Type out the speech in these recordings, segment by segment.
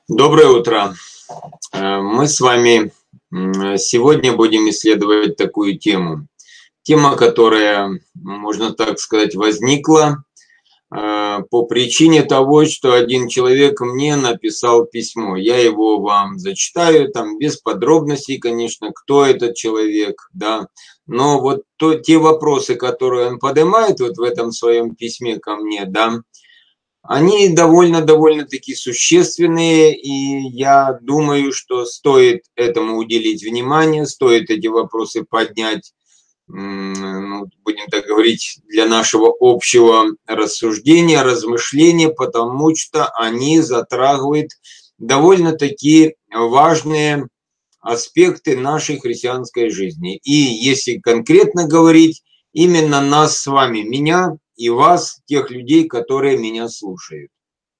Доброе утро. Мы с вами сегодня будем исследовать такую тему. Тема, которая, можно так сказать, возникла по причине того, что один человек мне написал письмо. Я его вам зачитаю, там без подробностей, конечно, кто этот человек, да. Но вот те вопросы, которые он поднимает вот в этом своем письме ко мне, да, они довольно-таки существенные, и я думаю, что стоит этому уделить внимание, стоит эти вопросы поднять, ну, будем так говорить, для нашего общего рассуждения, размышления, потому что они затрагивают довольно-таки важные аспекты нашей христианской жизни. И если конкретно говорить, именно нас с вами, меня и вас, тех людей, которые меня слушают.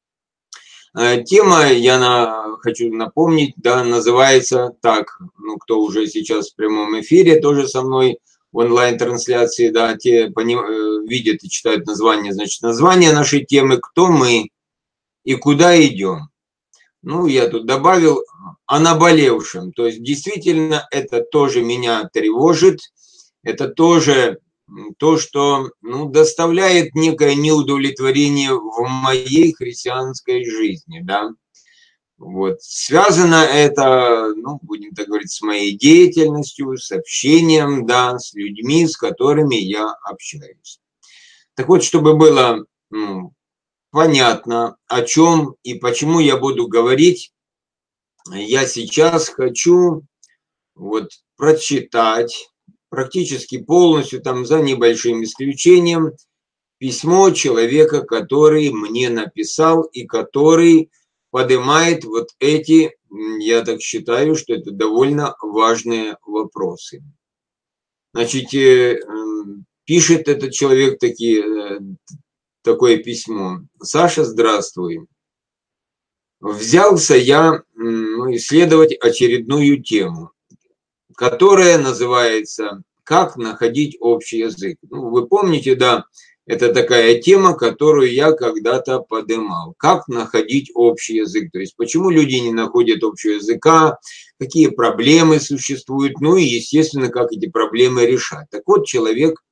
Тема, я хочу напомнить, да, называется так, ну, кто уже сейчас в прямом эфире, тоже со мной в онлайн-трансляции, да, те видят и читают название, значит, название нашей темы «Кто мы и куда идем?». Ну, я тут добавил о наболевшем, то есть действительно это тоже меня тревожит, это тоже то, что, ну, доставляет некое неудовлетворение в моей христианской жизни, да. Вот. Связано это, ну, будем так говорить, с моей деятельностью, с общением, да, с людьми, с которыми я общаюсь. Так вот, чтобы было, ну, понятно, о чем и почему я буду говорить, я сейчас хочу вот прочитать практически полностью, там за небольшим исключением, письмо человека, который мне написал и который поднимает вот эти, я так считаю, что это довольно важные вопросы. Значит, пишет этот человек такое письмо. Саша, здравствуй. Взялся я исследовать очередную тему, которая называется «Как находить общий язык». Ну, вы помните, да, это такая тема, которую я когда-то поднимал. Как находить общий язык, то есть почему люди не находят общего языка, какие проблемы существуют, ну и, естественно, как эти проблемы решать. Так вот, человек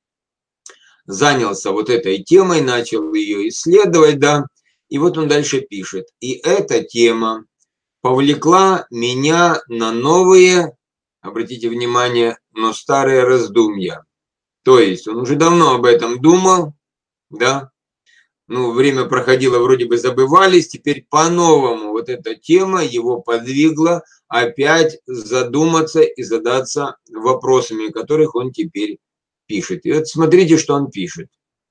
занялся вот этой темой, начал ее исследовать, да, и вот он дальше пишет. И эта тема повлекла меня на новые, обратите внимание, но старые раздумья. То есть он уже давно об этом думал, да, ну, время проходило, вроде бы забывались, теперь по-новому вот эта тема его подвигла опять задуматься и задаться вопросами, о которых он теперь пишет. И вот смотрите, что он пишет.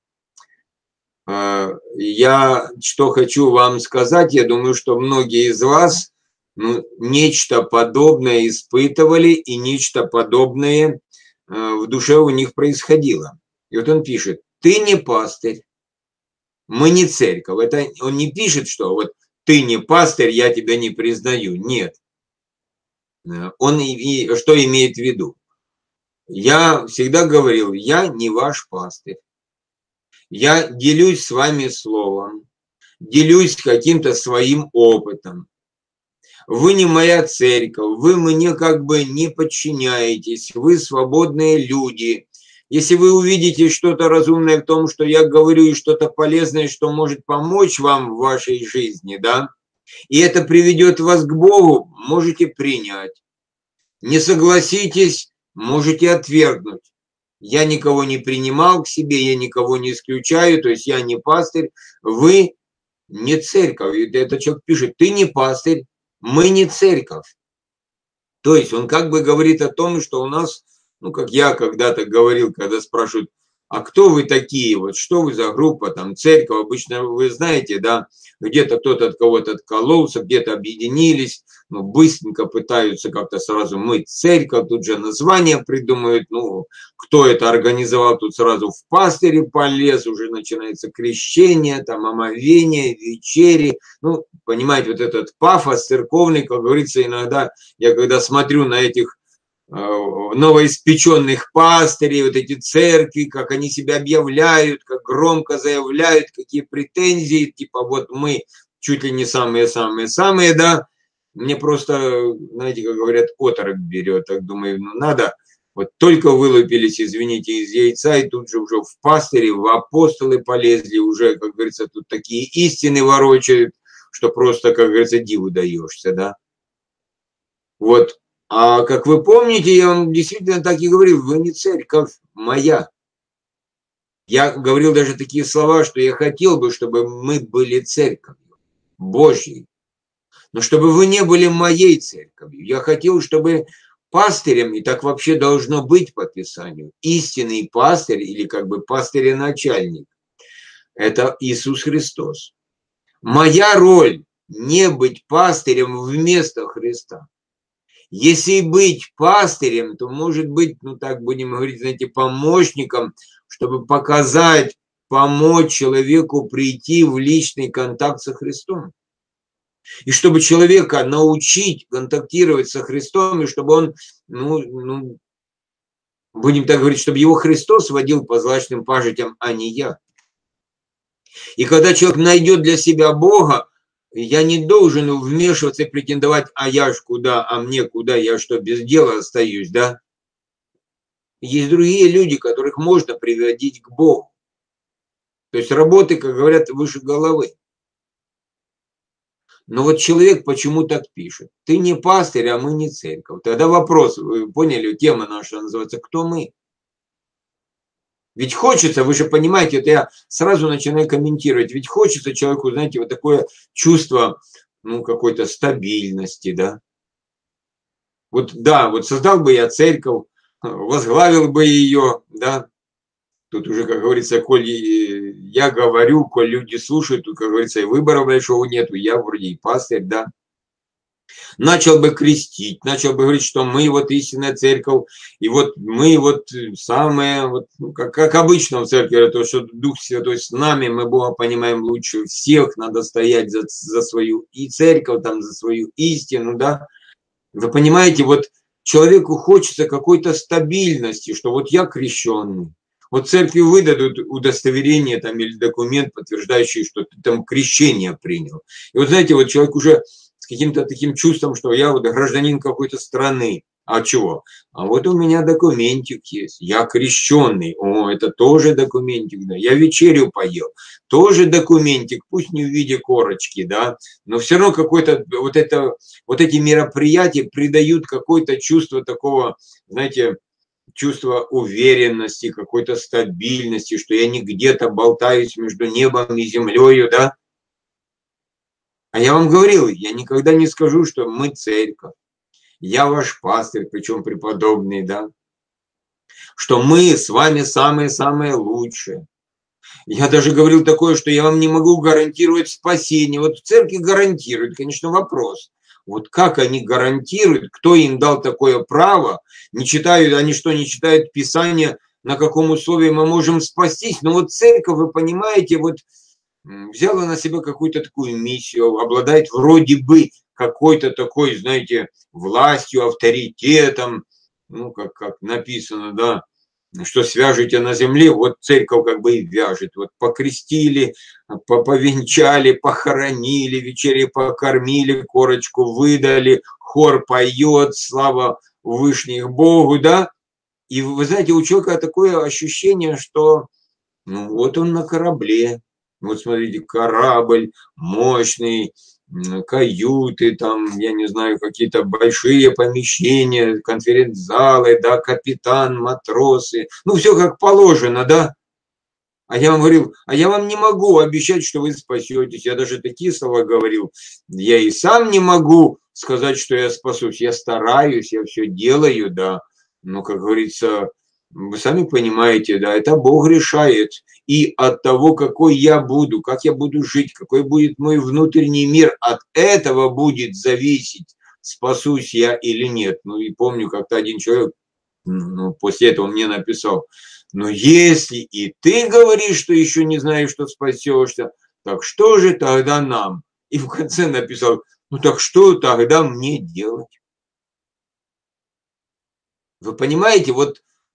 Я что хочу вам сказать, я думаю, что многие из вас, ну, нечто подобное испытывали, и нечто подобное в душе у них происходило. И вот он пишет: ты не пастырь, мы не церковь. Это он не пишет, что вот ты не пастырь, я тебя не признаю. Нет. Он что имеет в виду? Я всегда говорил, я не ваш пастырь. Я делюсь с вами словом, делюсь каким-то своим опытом. Вы не моя церковь, вы мне как бы не подчиняетесь, вы свободные люди. Если вы увидите что-то разумное в том, что я говорю, и что-то полезное, что может помочь вам в вашей жизни, да, и это приведет вас к Богу, можете принять. Не согласитесь, можете отвергнуть. Я никого не принимал к себе, я никого не исключаю, то есть я не пастырь, вы не церковь. Этот человек пишет, ты не пастырь, мы не церковь. То есть он как бы говорит о том, что у нас, ну, как я когда-то говорил, когда спрашивают, а кто вы такие, вот что вы за группа, там, церковь, обычно вы знаете, да, где-то кто-то от кого-то откололся, где-то объединились, ну, быстренько пытаются как-то сразу мыть церковь, тут же название придумают, ну, кто это организовал, тут сразу в пастыре полез, уже начинается крещение, там, омовение, вечери, ну, понимаете, вот этот пафос церковный, как говорится, иногда я когда смотрю на этих новоиспеченных пастырей, вот эти церкви, как они себя объявляют, как громко заявляют, какие претензии, типа вот мы чуть ли не самые-самые-самые, да, мне просто, знаете, как говорят, оторопь берет, так думаю, ну надо, вот только вылупились, извините, из яйца, и тут же уже в пастыри, в апостолы полезли, уже, как говорится, тут такие истины ворочают, что просто, как говорится, диву даешься, да. Вот, а как вы помните, я вам действительно так и говорил, вы не церковь моя. Я говорил даже такие слова, что я хотел бы, чтобы мы были церковью Божьей, но чтобы вы не были моей церковью. Я хотел, чтобы пастырем, и так вообще должно быть по Писанию, истинный пастырь или как бы пастырь и начальник, это Иисус Христос. Моя роль не быть пастырем вместо Христа. Если быть пастырем, то может быть, ну так будем говорить, знаете, помощником, чтобы показать, помочь человеку прийти в личный контакт со Христом. И чтобы человека научить контактировать со Христом, и чтобы он, будем так говорить, чтобы его Христос водил по злачным пажитям, а не я. И когда человек найдет для себя Бога, я не должен вмешиваться и претендовать, а я ж куда, а мне куда, я что, без дела остаюсь, да? Есть другие люди, которых можно приводить к Богу. То есть работы, как говорят, выше головы. Но вот человек почему так пишет? Ты не пастырь, а мы не церковь. Тогда вопрос, вы поняли, тема наша называется «Кто мы?». Ведь хочется, вы же понимаете, это я сразу начинаю комментировать, ведь хочется человеку, знаете, вот такое чувство, какой-то стабильности, да. Вот да, вот создал бы я церковь, возглавил бы ее, да. Тут уже, как говорится, коль я говорю, коль люди слушают, тут, как говорится, и выбора большого нету, я вроде и пастырь, да. Начал бы крестить, начал бы говорить, что мы вот истинная церковь, и вот мы вот самые, вот, как обычно в церкви, то, что Дух Святой с нами, мы Бога понимаем лучше всех, надо стоять за свою и церковь, там, за свою истину, да. Вы понимаете, вот человеку хочется какой-то стабильности, что вот я крещенный. Вот церкви выдадут удостоверение там, или документ, подтверждающий, что ты там крещение принял. И вот знаете, вот человек уже с каким-то таким чувством, что я вот гражданин какой-то страны. А чего? А вот у меня документик есть. Я крещенный. О, это тоже документик, да. Я вечерю поел. Тоже документик, пусть не в виде корочки, да. Но все равно какой-то вот эти мероприятия придают какое-то чувство такого, знаете, чувство уверенности, какой-то стабильности, что я не где-то болтаюсь между небом и землею, да. А я вам говорил, я никогда не скажу, что мы церковь, я ваш пастырь, причем преподобный, да, что мы с вами самые-самые лучшие. Я даже говорил такое, что я вам не могу гарантировать спасение. Вот в церкви гарантируют, конечно, вопрос. Вот как они гарантируют, кто им дал такое право, не читают, они что, не читают Писание, на каком условии мы можем спастись. Но вот церковь, вы понимаете, вот взяла на себя какую-то такую миссию, обладает вроде бы какой-то такой, знаете, властью, авторитетом, как написано, да, что свяжете на земле, вот церковь как бы и вяжет. Вот покрестили, повенчали, похоронили, вечери покормили, корочку выдали, хор поет, слава Вышних Богу, да. И вы знаете, у человека такое ощущение, что вот он на корабле. Вот смотрите, корабль мощный, каюты, там, я не знаю, какие-то большие помещения, конференц-залы, да, капитан, матросы, все как положено, да. А я вам говорил, а я вам не могу обещать, что вы спасетесь. Я даже такие слова говорил. Я и сам не могу сказать, что я спасусь. Я стараюсь, я все делаю, да. Но, как говорится, вы сами понимаете, да, это Бог решает. И от того, какой я буду, как я буду жить, какой будет мой внутренний мир, от этого будет зависеть, спасусь я или нет. И помню, как-то один человек, после этого мне написал, но если и ты говоришь, что еще не знаешь, что спасешься, так что же тогда нам? И в конце написал, так что тогда мне делать? Вы понимаете, вот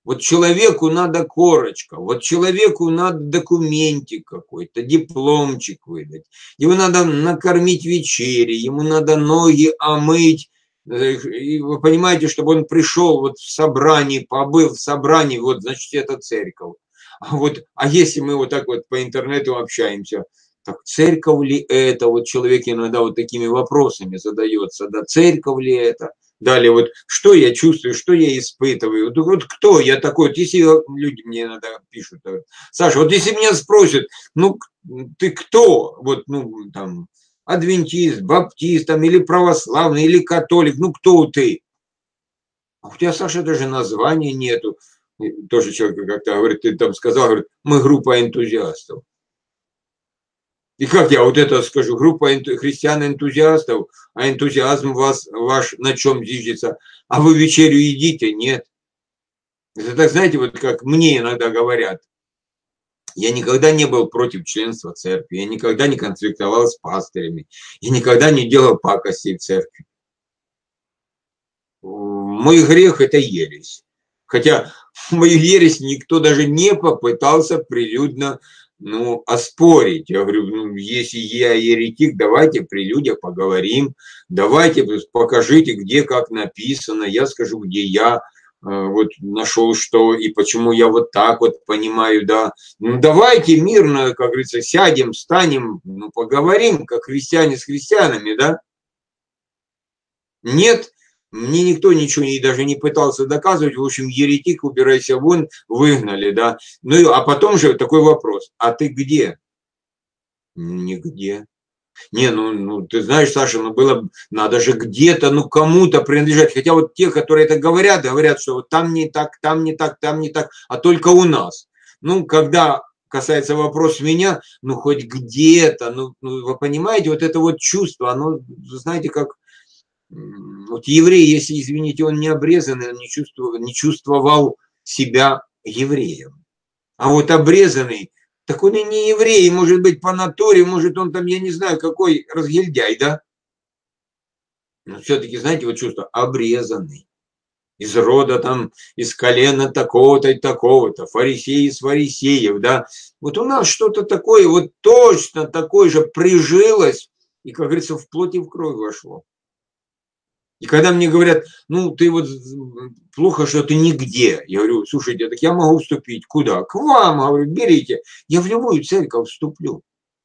Вот человеку надо корочка, вот человеку надо документик какой-то, дипломчик выдать. Его надо накормить вечерей, ему надо ноги омыть. И вы понимаете, чтобы он пришел вот в собрании, побыл в собрании, вот значит это церковь. А если мы вот так вот по интернету общаемся, так церковь ли это? Вот человек иногда вот такими вопросами задается, да, церковь ли это? Далее, вот что я чувствую, что я испытываю. Вот кто я такой? Вот если люди мне иногда пишут, Саша, вот если меня спросят, ну, ты кто? Вот, ну, там, адвентист, баптист, там, или православный, или католик, ну, кто ты? А у тебя, Саша, даже названия нету. И тоже человек как-то говорит, ты там сказал, говорит, мы группа энтузиастов. И как я вот это скажу, группа христиан-энтузиастов, а энтузиазм ваш на чем зиждется? А вы вечерю едите? Нет. Это так, знаете, вот как мне иногда говорят, я никогда не был против членства церкви, я никогда не конфликтовал с пастырями, я никогда не делал пакостей в церкви. Мой грех – это ересь. Хотя мою ересь никто даже не попытался прилюдно оспорить. Я говорю, если я еретик, давайте при людях поговорим, давайте покажите, где как написано, я скажу, где я вот нашел что и почему я вот так вот понимаю, да. Давайте мирно, как говорится, сядем, встанем, поговорим, как христиане с христианами, да. Нет, мне никто ничего даже не пытался доказывать. В общем, еретик, убирайся вон, выгнали, да. А потом же такой вопрос. А ты где? Нигде. Не, ты знаешь, Саша, надо же где-то, кому-то принадлежать. Хотя вот те, которые это говорят, что вот там не так, там не так, там не так, а только у нас. Когда касается вопроса меня, хоть где-то, вы понимаете, вот это вот чувство, оно, знаете, как вот еврей, если, извините, он не обрезанный, он не чувствовал себя евреем. А вот обрезанный, так он и не еврей, может быть, по натуре, может, он там, я не знаю, какой разгильдяй, да? Но все-таки, знаете, вот чувство обрезанный. Из рода там, из колена такого-то и такого-то, фарисеи из фарисеев, да. Вот у нас что-то такое, вот точно такое же прижилось, и, как говорится, в плоть и в кровь вошло. И когда мне говорят, ты вот плохо, что ты нигде. Я говорю, слушайте, так я могу вступить. Куда? К вам, говорю, берите. Я в любую церковь вступлю.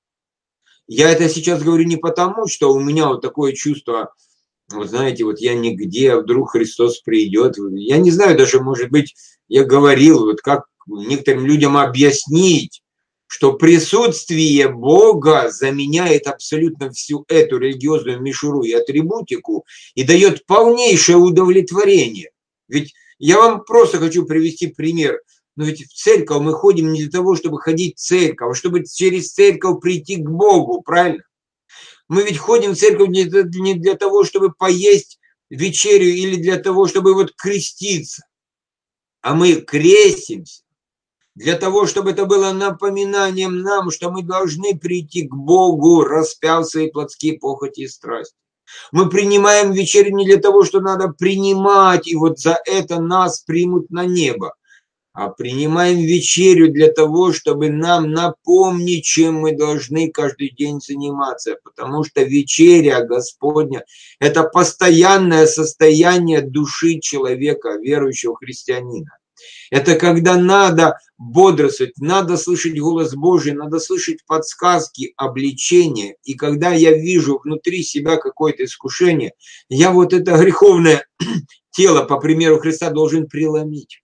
Я это сейчас говорю не потому, что у меня вот такое чувство, вот знаете, вот я нигде, а вдруг Христос придет. Я не знаю даже, может быть, я говорил, вот как некоторым людям объяснить, что присутствие Бога заменяет абсолютно всю эту религиозную мишуру и атрибутику и дает полнейшее удовлетворение. Ведь я вам просто хочу привести пример. Но ведь в церковь мы ходим не для того, чтобы ходить в церковь, а чтобы через церковь прийти к Богу, правильно? Мы ведь ходим в церковь не для того, чтобы поесть вечерю или для того, чтобы вот креститься, а мы крестимся для того, чтобы это было напоминанием нам, что мы должны прийти к Богу, распяв свои плотские похоти и страсти. Мы принимаем вечерю не для того, что надо принимать, и вот за это нас примут на небо, а принимаем вечерю для того, чтобы нам напомнить, чем мы должны каждый день заниматься, потому что вечеря Господня – это постоянное состояние души человека, верующего христианина. Это когда надо бодрствовать, надо слышать голос Божий, надо слышать подсказки, обличения. И когда я вижу внутри себя какое-то искушение, я вот это греховное тело, по примеру Христа, должен преломить.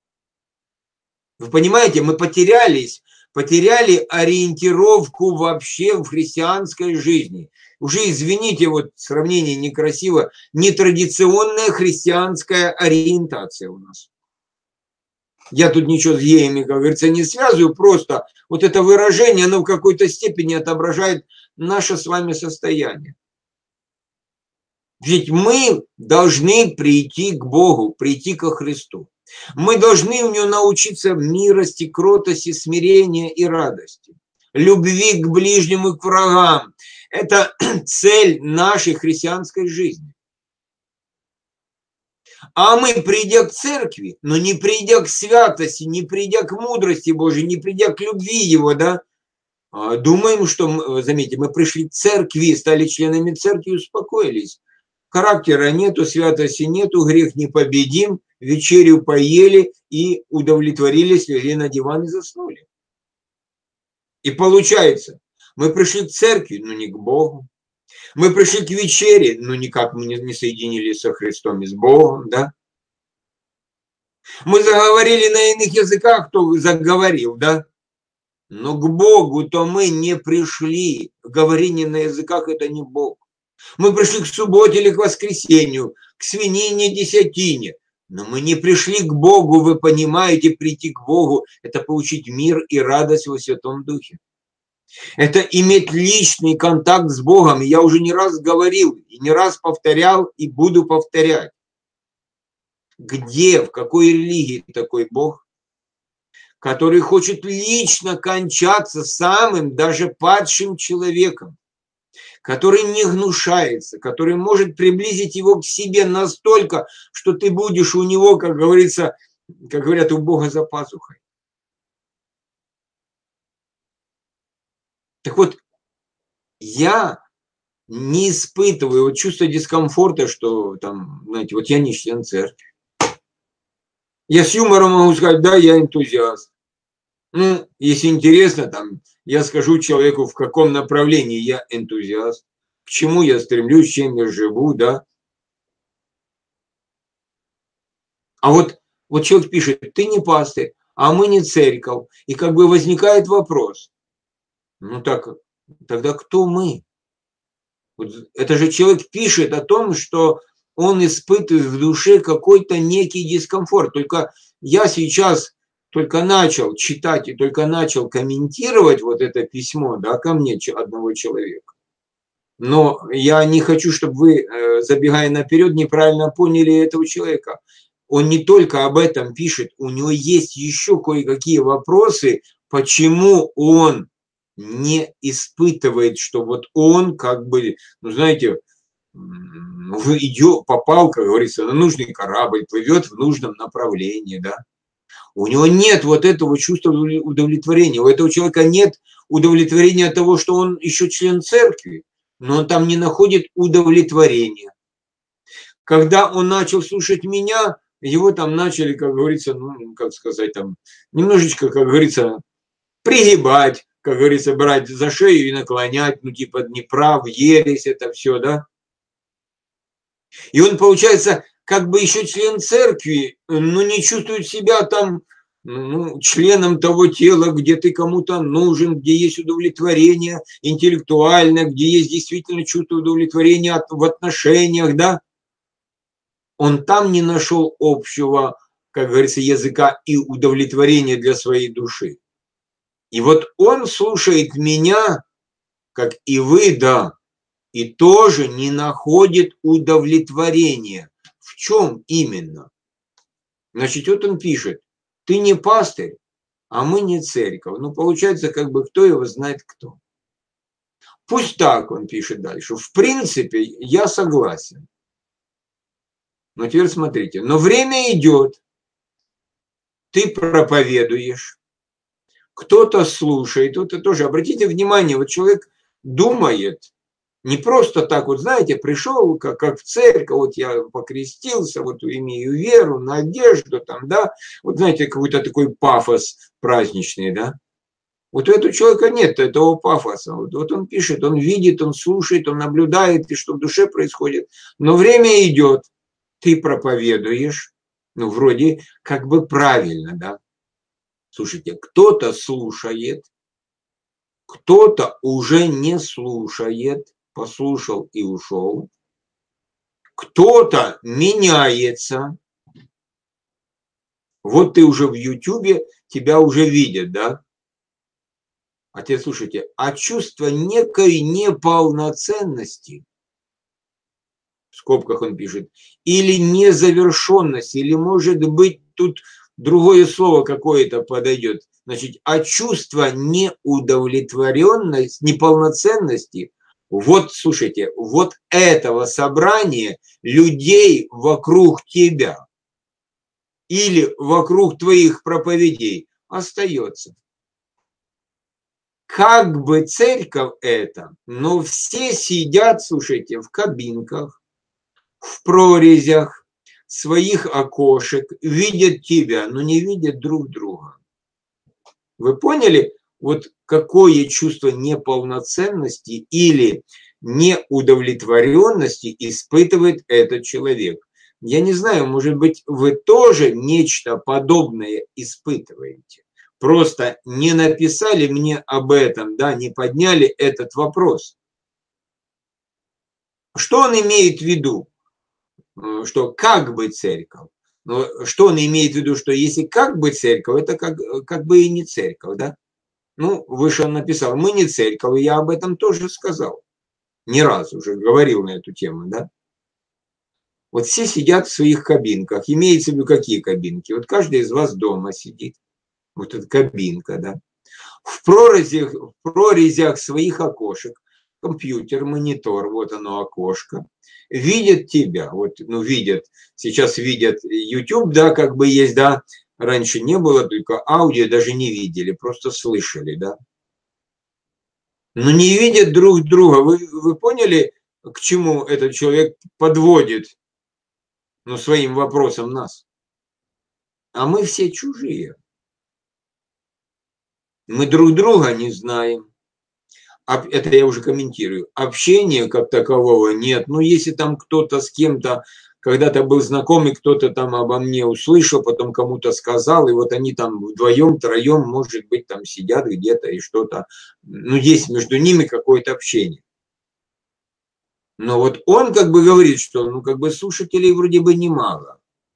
Вы понимаете, мы потеряли ориентировку вообще в христианской жизни. Уже, извините, вот сравнение некрасиво, нетрадиционная христианская ориентация у нас. Я тут ничего с еями, как говорится, не связываю, просто вот это выражение, оно в какой-то степени отображает наше с вами состояние. Ведь мы должны прийти к Богу, прийти ко Христу. Мы должны у него научиться милости, кротости, смирения и радости, любви к ближним и к врагам. Это цель нашей христианской жизни. А мы, придя к церкви, но не придя к святости, не придя к мудрости Божьей, не придя к любви Его, да, думаем, что, заметьте, мы пришли к церкви, стали членами церкви и успокоились. Характера нету, святости нету, грех не победим, вечерю поели и удовлетворились, легли на диван и заснули. И получается, мы пришли к церкви, но не к Богу. Мы пришли к вечере, но никак мы не соединились со Христом и с Богом, да? Мы заговорили на иных языках, кто заговорил, да? Но к Богу-то мы не пришли. Говорение на языках – это не Бог. Мы пришли к субботе или к воскресенью, к свинине, десятине. Но мы не пришли к Богу, вы понимаете, прийти к Богу – это получить мир и радость во Святом Духе. Это иметь личный контакт с Богом. И я уже не раз говорил, и не раз повторял, и буду повторять. Где, в какой религии такой Бог, который хочет лично кончаться самым даже падшим человеком, который не гнушается, который может приблизить его к себе настолько, что ты будешь у него, как говорится, как говорят, у Бога за пазухой. Так вот, я не испытываю вот чувство дискомфорта, что там, знаете, вот я не член церкви. Я с юмором могу сказать, да, я энтузиаст. Ну, если интересно, там, я скажу человеку, в каком направлении я энтузиаст, к чему я стремлюсь, чем я живу, да. А вот человек пишет, ты не пастырь, а мы не церковь. И как бы возникает вопрос, ну так, тогда кто мы? Вот это же человек пишет о том, что он испытывает в душе какой-то некий дискомфорт. Только я сейчас только начал читать и только начал комментировать вот это письмо, да, ко мне одного человека. Но я не хочу, чтобы вы, забегая наперед, неправильно поняли этого человека. Он не только об этом пишет, у него есть еще кое-какие вопросы, почему он не испытывает, что вот он как бы, ну знаете, попал, как говорится, на нужный корабль, плывет в нужном направлении, да. У него нет вот этого чувства удовлетворения. У этого человека нет удовлетворения от того, что он еще член церкви, но он там не находит удовлетворения. Когда он начал слушать меня, его там начали, как говорится, ну, как сказать, там, немножечко, как говорится, пригибать, как говорится, брать за шею и наклонять, ну, типа, неправ, ересь, это все, да. И он, получается, как бы еще член церкви, но не чувствует себя там членом того тела, где ты кому-то нужен, где есть удовлетворение интеллектуальное, где есть действительно чувство удовлетворения в отношениях, да. Он там не нашел общего, как говорится, языка и удовлетворения для своей души. И вот он слушает меня, как и вы, да, и тоже не находит удовлетворения. В чем именно? Значит, вот он пишет, ты не пастырь, а мы не церковь. Ну, получается, как бы кто его знает кто. Пусть так, он пишет дальше. В принципе, я согласен. Но теперь смотрите, но время идет, ты проповедуешь, кто-то слушает, кто-то тоже. Обратите внимание, вот человек думает, не просто так, вот знаете, пришел, как в церковь, вот я покрестился, вот имею веру, надежду, там, да, вот знаете, какой-то такой пафос праздничный, да. Вот у этого человека нет этого пафоса. Вот он пишет, он видит, он слушает, он наблюдает, и что в душе происходит. Но время идет, ты проповедуешь, ну, вроде как бы правильно, да. Слушайте, кто-то слушает, кто-то уже не слушает, послушал и ушел. Кто-то меняется. Вот ты уже в Ютубе, тебя уже видят, да? А теперь слушайте, а чувство некой неполноценности, в скобках он пишет, или незавершенности, или может быть тут другое слово какое-то подойдет. Значит, а чувство неудовлетворенности, неполноценности Вот, слушайте, вот этого собрания людей вокруг тебя или вокруг твоих проповедей остается. Как бы церковь это, но все сидят, слушайте, в кабинках, в прорезях своих окошек, видят тебя, но не видят друг друга. Вы поняли, вот какое чувство неполноценности или неудовлетворенности испытывает этот человек? Я не знаю, может быть, вы тоже нечто подобное испытываете. Просто не написали мне об этом, да, не подняли этот вопрос. Что он имеет в виду? Что как бы церковь? Но что он имеет в виду, что если как бы церковь, это как бы и не церковь, да? Ну, выше он написал, мы не церковь, и я об этом тоже сказал. Не раз уже говорил на эту тему, да? Вот все сидят в своих кабинках. Имеется в виду какие кабинки? Вот каждый из вас дома сидит. Вот эта кабинка, да? В прорезях своих окошек, компьютер, монитор, вот оно окошко, видят тебя, вот, ну, видят, сейчас видят YouTube, да, как бы есть, да, раньше не было, только аудио даже не видели, просто слышали, да. Но не видят друг друга. Вы поняли, к чему этот человек подводит, ну, своим вопросом нас? А мы все чужие. Мы друг друга не знаем. Это я уже комментирую. Общения как такового нет. Ну, если там кто-то с кем-то когда-то был знакомый, кто-то там обо мне услышал, потом кому-то сказал, и вот они там вдвоем, троем, может быть, там сидят где-то и что-то, ну, есть между ними какое-то общение. Но вот он как бы говорит, что, ну, как бы слушателей вроде бы немало.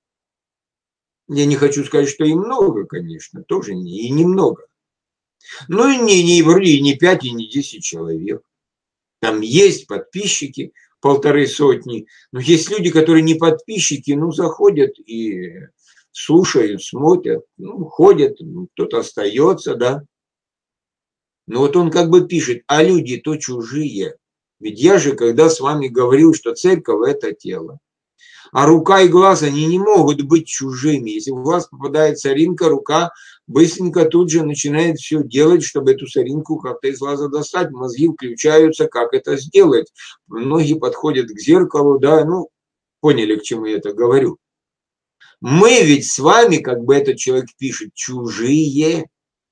Я не хочу сказать, что и много, конечно, тоже и немного. Ну, и вроде и не 5, и не 10 человек. Там есть подписчики, 150. Но есть люди, которые не подписчики, ну, заходят и слушают, смотрят, ну, ходят, ну, кто-то остается, да. Но вот он как бы пишет, а люди-то чужие. Ведь я же, когда с вами говорил, что церковь – это тело. А рука и глаз, они не могут быть чужими. Если в глаз попадает соринка, рука быстренько тут же начинает все делать, чтобы эту соринку как-то из глаза достать. Мозги включаются, как это сделать. Многие подходят к зеркалу, да, ну, поняли, к чему я это говорю. Мы ведь с вами, как бы этот человек пишет, чужие.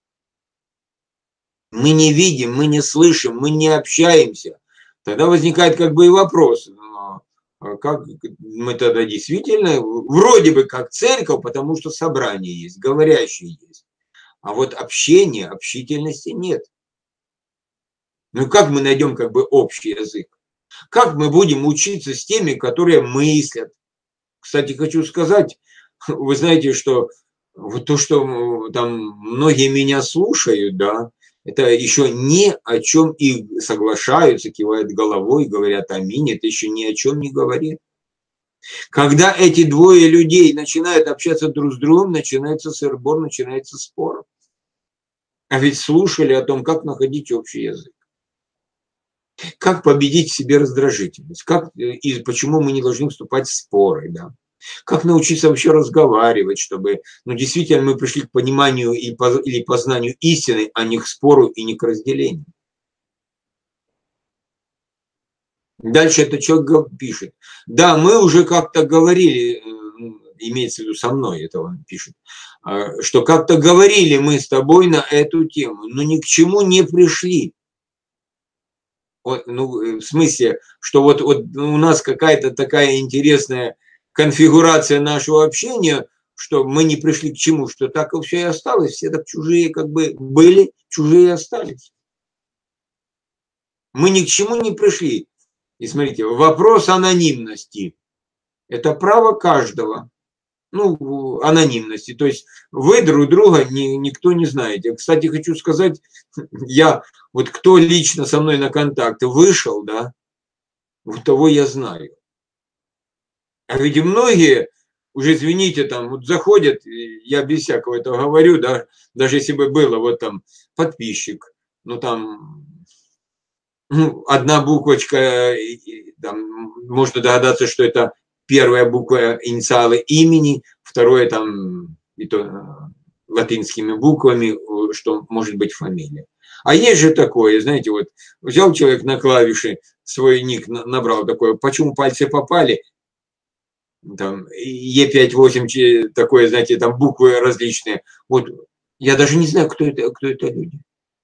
Мы не видим, мы не слышим, мы не общаемся. Тогда возникает как бы и вопрос, как мы тогда действительно, вроде бы как церковь, потому что собрание есть, говорящие есть. А вот общения, общительности нет. Ну как мы найдем как бы общий язык? Как мы будем учиться с теми, которые мыслят? Кстати, хочу сказать, вы знаете, что вот то, что там многие меня слушают, да, это еще ни о чем и соглашаются, кивают головой, говорят аминь, это еще ни о чем не говорит. Когда эти двое людей начинают общаться друг с другом, начинается сыр-бор, начинается спор. А ведь слушали о том, как находить общий язык. Как победить в себе раздражительность. Как, и почему мы не должны вступать в споры. Да? Как научиться вообще разговаривать, чтобы ну, действительно мы пришли к пониманию или познанию истины, а не к спору и не к разделению. Дальше этот человек пишет. Да, мы уже как-то говорили, имеется в виду со мной, это он пишет, что как-то говорили мы с тобой на эту тему, но ни к чему не пришли. Ну, в смысле, что вот у нас какая-то такая интересная конфигурация нашего общения, что мы не пришли к чему, что так и все и осталось, все так чужие как бы были, чужие остались. Мы ни к чему не пришли. И смотрите, вопрос анонимности – это право каждого. Ну, анонимности. То есть вы друг друга никто не знаете. Кстати, хочу сказать, я, вот кто лично со мной на контакт вышел, да, вот того я знаю. А ведь многие, уже извините, там вот заходят, я без всякого этого говорю, да, даже если бы было вот там подписчик, ну там Ну, одна буквочка, там, можно догадаться, что это первая буква инициалы имени, второе там и то, латинскими буквами, что может быть фамилия. А есть же такое, знаете, вот взял человек на клавиши, свой ник набрал такое, почему пальцы попали, там Е5-8, такое, знаете, там буквы различные. Вот я даже не знаю, кто это люди.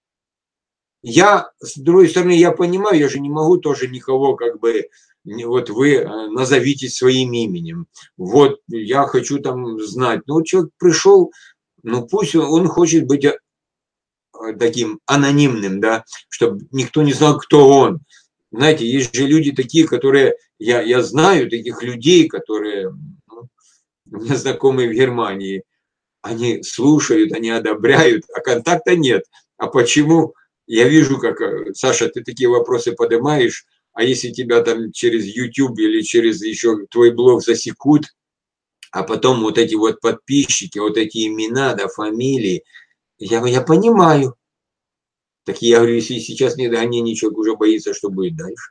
Я, с другой стороны, я понимаю, я же не могу тоже никого, как бы, вот вы назовите своим именем. Вот я хочу там знать. Ну, вот человек пришел, ну, пусть он хочет быть таким анонимным, да, чтобы никто не знал, кто он. Знаете, есть же люди такие, которые, я знаю таких людей, которые, ну, у меня знакомые в Германии, они слушают, они одобряют, а контакта нет. А почему? Я вижу, как, Саша, ты такие вопросы поднимаешь, а если тебя там через YouTube или через еще твой блог засекут, а потом вот эти вот подписчики, вот эти имена, да, фамилии, я понимаю. Так я говорю, если сейчас не догонение, человек уже боится, что будет дальше.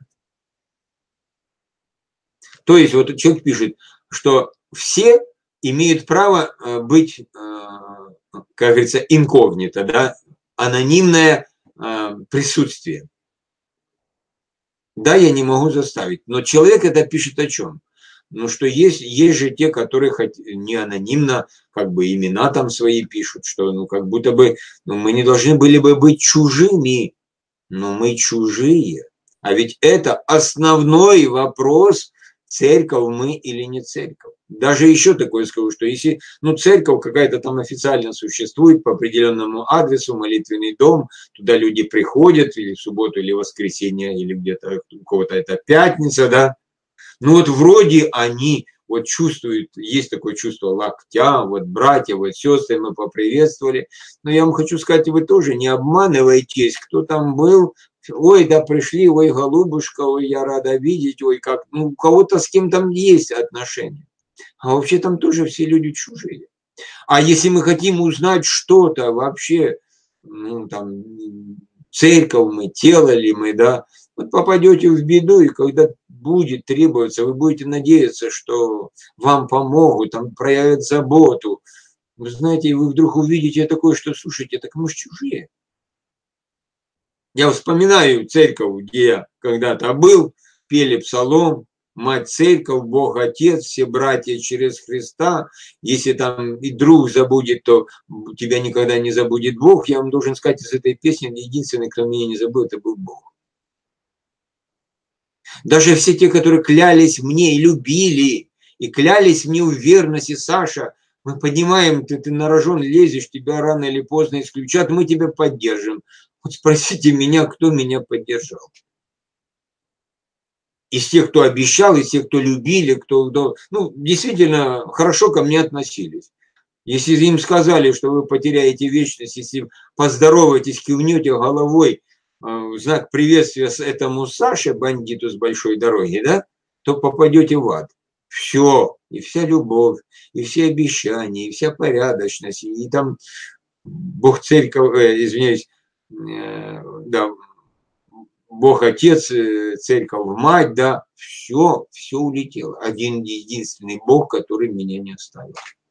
То есть вот человек пишет, что все имеют право быть, как говорится, инкогнито, да, анонимное присутствие. Да, я не могу заставить, но человек это пишет о чем? Ну, что есть же те, которые хоть не анонимно, как бы имена там свои пишут, что, ну, как будто бы, ну, мы не должны были бы быть чужими, но мы чужие. А ведь это основной вопрос, церковь мы или не церковь. Даже еще такое скажу, что если, ну, церковь какая-то там официально существует по определенному адресу, молитвенный дом, туда люди приходят или в субботу, или в воскресенье, или где-то у кого-то это пятница, да. Ну вот вроде они вот чувствуют, есть такое чувство локтя, вот братья, вот сестры, мы поприветствовали. Но я вам хочу сказать, вы тоже не обманывайтесь, кто там был. Ой, да пришли, ой, голубушка, ой, я рада видеть, ой, как, ну, у кого-то с кем там есть отношения. А вообще там тоже все люди чужие. А если мы хотим узнать что-то вообще, ну, там, церковь мы, тело ли мы, да, вот попадете в беду, и когда будет требоваться, вы будете надеяться, что вам помогут, там проявят заботу. Вы знаете, вы вдруг увидите такое, что, слушайте, так мы ж чужие. Я вспоминаю церковь, где я когда-то был, пели псалом, Мать Церковь, Бог Отец, все братья через Христа. Если там и друг забудет, то тебя никогда не забудет Бог. Я вам должен сказать, из этой песни единственный, кто меня не забыл, это был Бог. Даже все те, которые клялись мне и любили, и клялись мне в верности, Саша, мы понимаем, ты на рожон лезешь, тебя рано или поздно исключат, мы тебя поддержим. Вот спросите меня, кто меня поддержал. Из тех, кто обещал, из тех, кто любили, кто ну, действительно хорошо ко мне относились. Если им сказали, что вы потеряете вечность, если поздороваетесь, кивнете головой, в знак приветствия этому Саше, бандиту с большой дороги, да, то попадете в ад. Все, и вся любовь, и все обещания, и вся порядочность, и там Бог церковь, извиняюсь, да, Бог Отец, церковь Мать, да, все улетело. Один единственный Бог, который меня не оставил.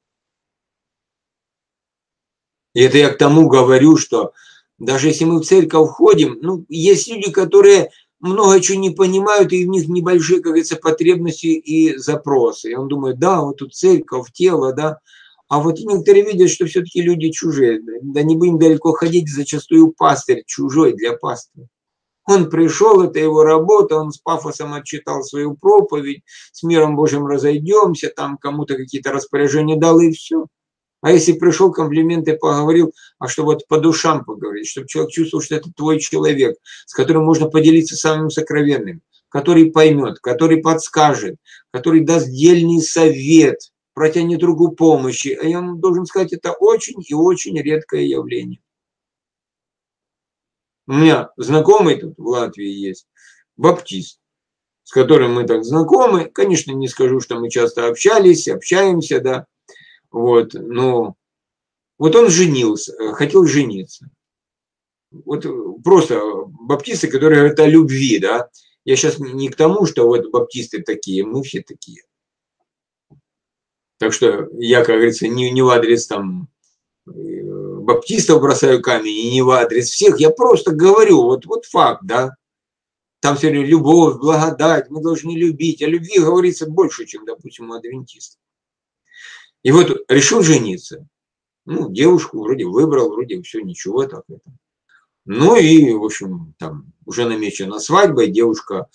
И это я к тому говорю, что даже если мы в церковь ходим, ну, есть люди, которые много чего не понимают, и у них небольшие, как говорится, потребности и запросы. И он думает, да, вот тут церковь, тело, да. А вот некоторые видят, что все-таки люди чужие. Да не будем далеко ходить, зачастую пастырь чужой для пастыря. Он пришел, это его работа, он с пафосом отчитал свою проповедь, с миром Божьим разойдемся, там кому-то какие-то распоряжения дал, и все. А если пришел, комплименты поговорил, а что вот по душам поговорить, чтобы человек чувствовал, что это твой человек, с которым можно поделиться самым сокровенным, который поймет, который подскажет, который даст дельный совет, протянет руку помощи. А я вам должен сказать, это очень и очень редкое явление. У меня знакомый тут в Латвии есть, баптист, с которым мы так знакомы. Конечно, не скажу, что мы часто общались, общаемся, да. Вот, но вот он женился, хотел жениться. Вот просто баптисты, которые говорят о любви, да. Я сейчас не к тому, что вот баптисты такие, мы все такие. Так что я, как говорится, не в адрес там баптистов бросаю камень, и не в адрес всех. Я просто говорю, вот факт, да. Там все время любовь, благодать, мы должны любить. О любви говорится больше, чем, допустим, у адвентистов. И вот решил жениться. Ну, девушку вроде выбрал, вроде все, ничего так это. Ну и, в общем, там уже намечена свадьба, и девушка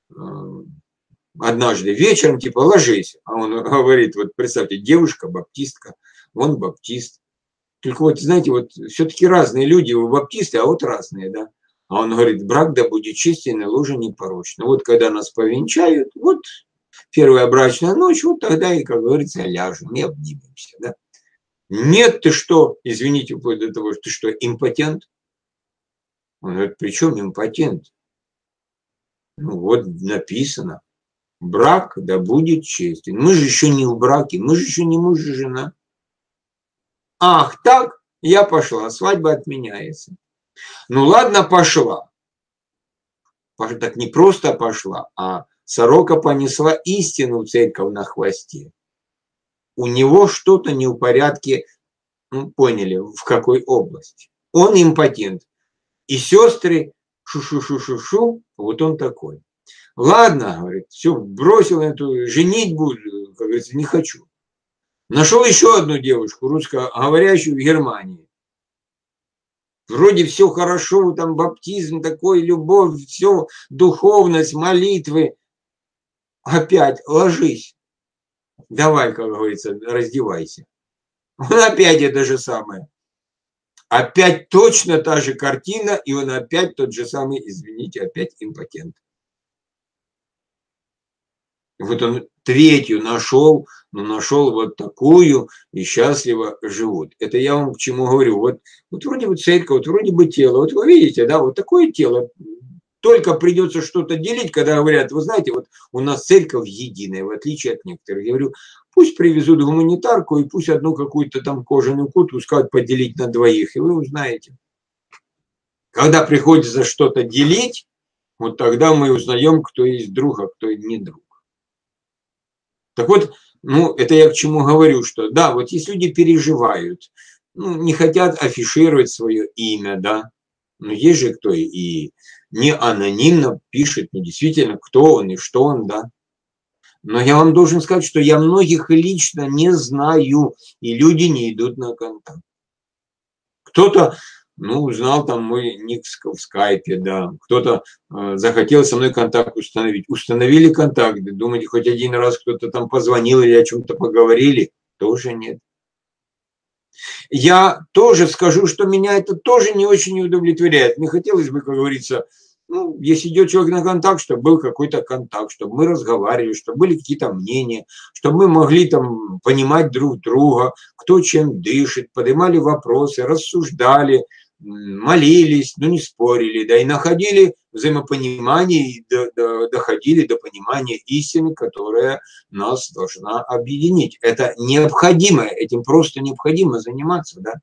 однажды вечером, типа, ложись. А он говорит, вот представьте, девушка, баптистка, он баптист. Только вот, знаете, вот все-таки разные люди, вы баптисты, а вот разные, да. А он говорит, брак да будет честен, и ложа непорочна. Вот когда нас повенчают, вот первая брачная ночь, вот тогда и, как говорится, ляжем и обнимемся, да. Нет, ты что, извините, вплоть до того, ты что, импотент? Он говорит, при чем импотент? Ну вот написано, брак да будет честен. Мы же еще не в браке, мы же еще не муж и жена. Ах, так, я пошла, свадьба отменяется. Ну ладно, пошла. Так не просто пошла, а сорока понесла истину в церковь на хвосте. У него что-то не в порядке, ну, поняли, в какой области. Он импотент. И сестры шу-шу-шу-шу-шу, вот он такой. Ладно, говорит, все, бросил эту, женить буду, как говорится, не хочу. Нашел еще одну девушку, русскоговорящую в Германии. Вроде все хорошо, там баптизм такой, любовь, все, духовность, молитвы. Опять ложись. Давай, как говорится, раздевайся. Он опять это же самое. Опять точно та же картина, и он опять тот же самый, извините, опять импотент. Вот он третью нашел, но нашел вот такую и счастливо живут. Это я вам к чему говорю. Вот вроде бы церковь, вот вроде бы тело. Вот вы видите, да, вот такое тело. Только придется что-то делить, когда говорят, вы знаете, вот у нас церковь единая, в отличие от некоторых. Я говорю, пусть привезут гуманитарку и пусть одну какую-то там кожаную куртку скажут поделить на двоих, и вы узнаете. Когда приходится что-то делить, вот тогда мы узнаем, кто есть друг, а кто не друг. Так вот, ну, это я к чему говорю, что да, вот если люди переживают, ну, не хотят афишировать свое имя, да, но есть же кто и не анонимно пишет, ну, действительно, кто он и что он, да. Но я вам должен сказать, что я многих лично не знаю, и люди не идут на контакт. Кто-то, ну, узнал там мой ник в скайпе, да, кто-то захотел со мной контакт установить. Установили контакт, думаете, хоть один раз кто-то там позвонил или о чем-то поговорили? Тоже нет. Я тоже скажу, что меня это тоже не очень удовлетворяет. Мне хотелось бы, как говорится, ну, если идет человек на контакт, чтобы был какой-то контакт, чтобы мы разговаривали, чтобы были какие-то мнения, чтобы мы могли там понимать друг друга, кто чем дышит, поднимали вопросы, рассуждали, молились, но не спорили, да, и находили взаимопонимание, и доходили до понимания истины, которая нас должна объединить. Это необходимо, этим просто необходимо заниматься, да.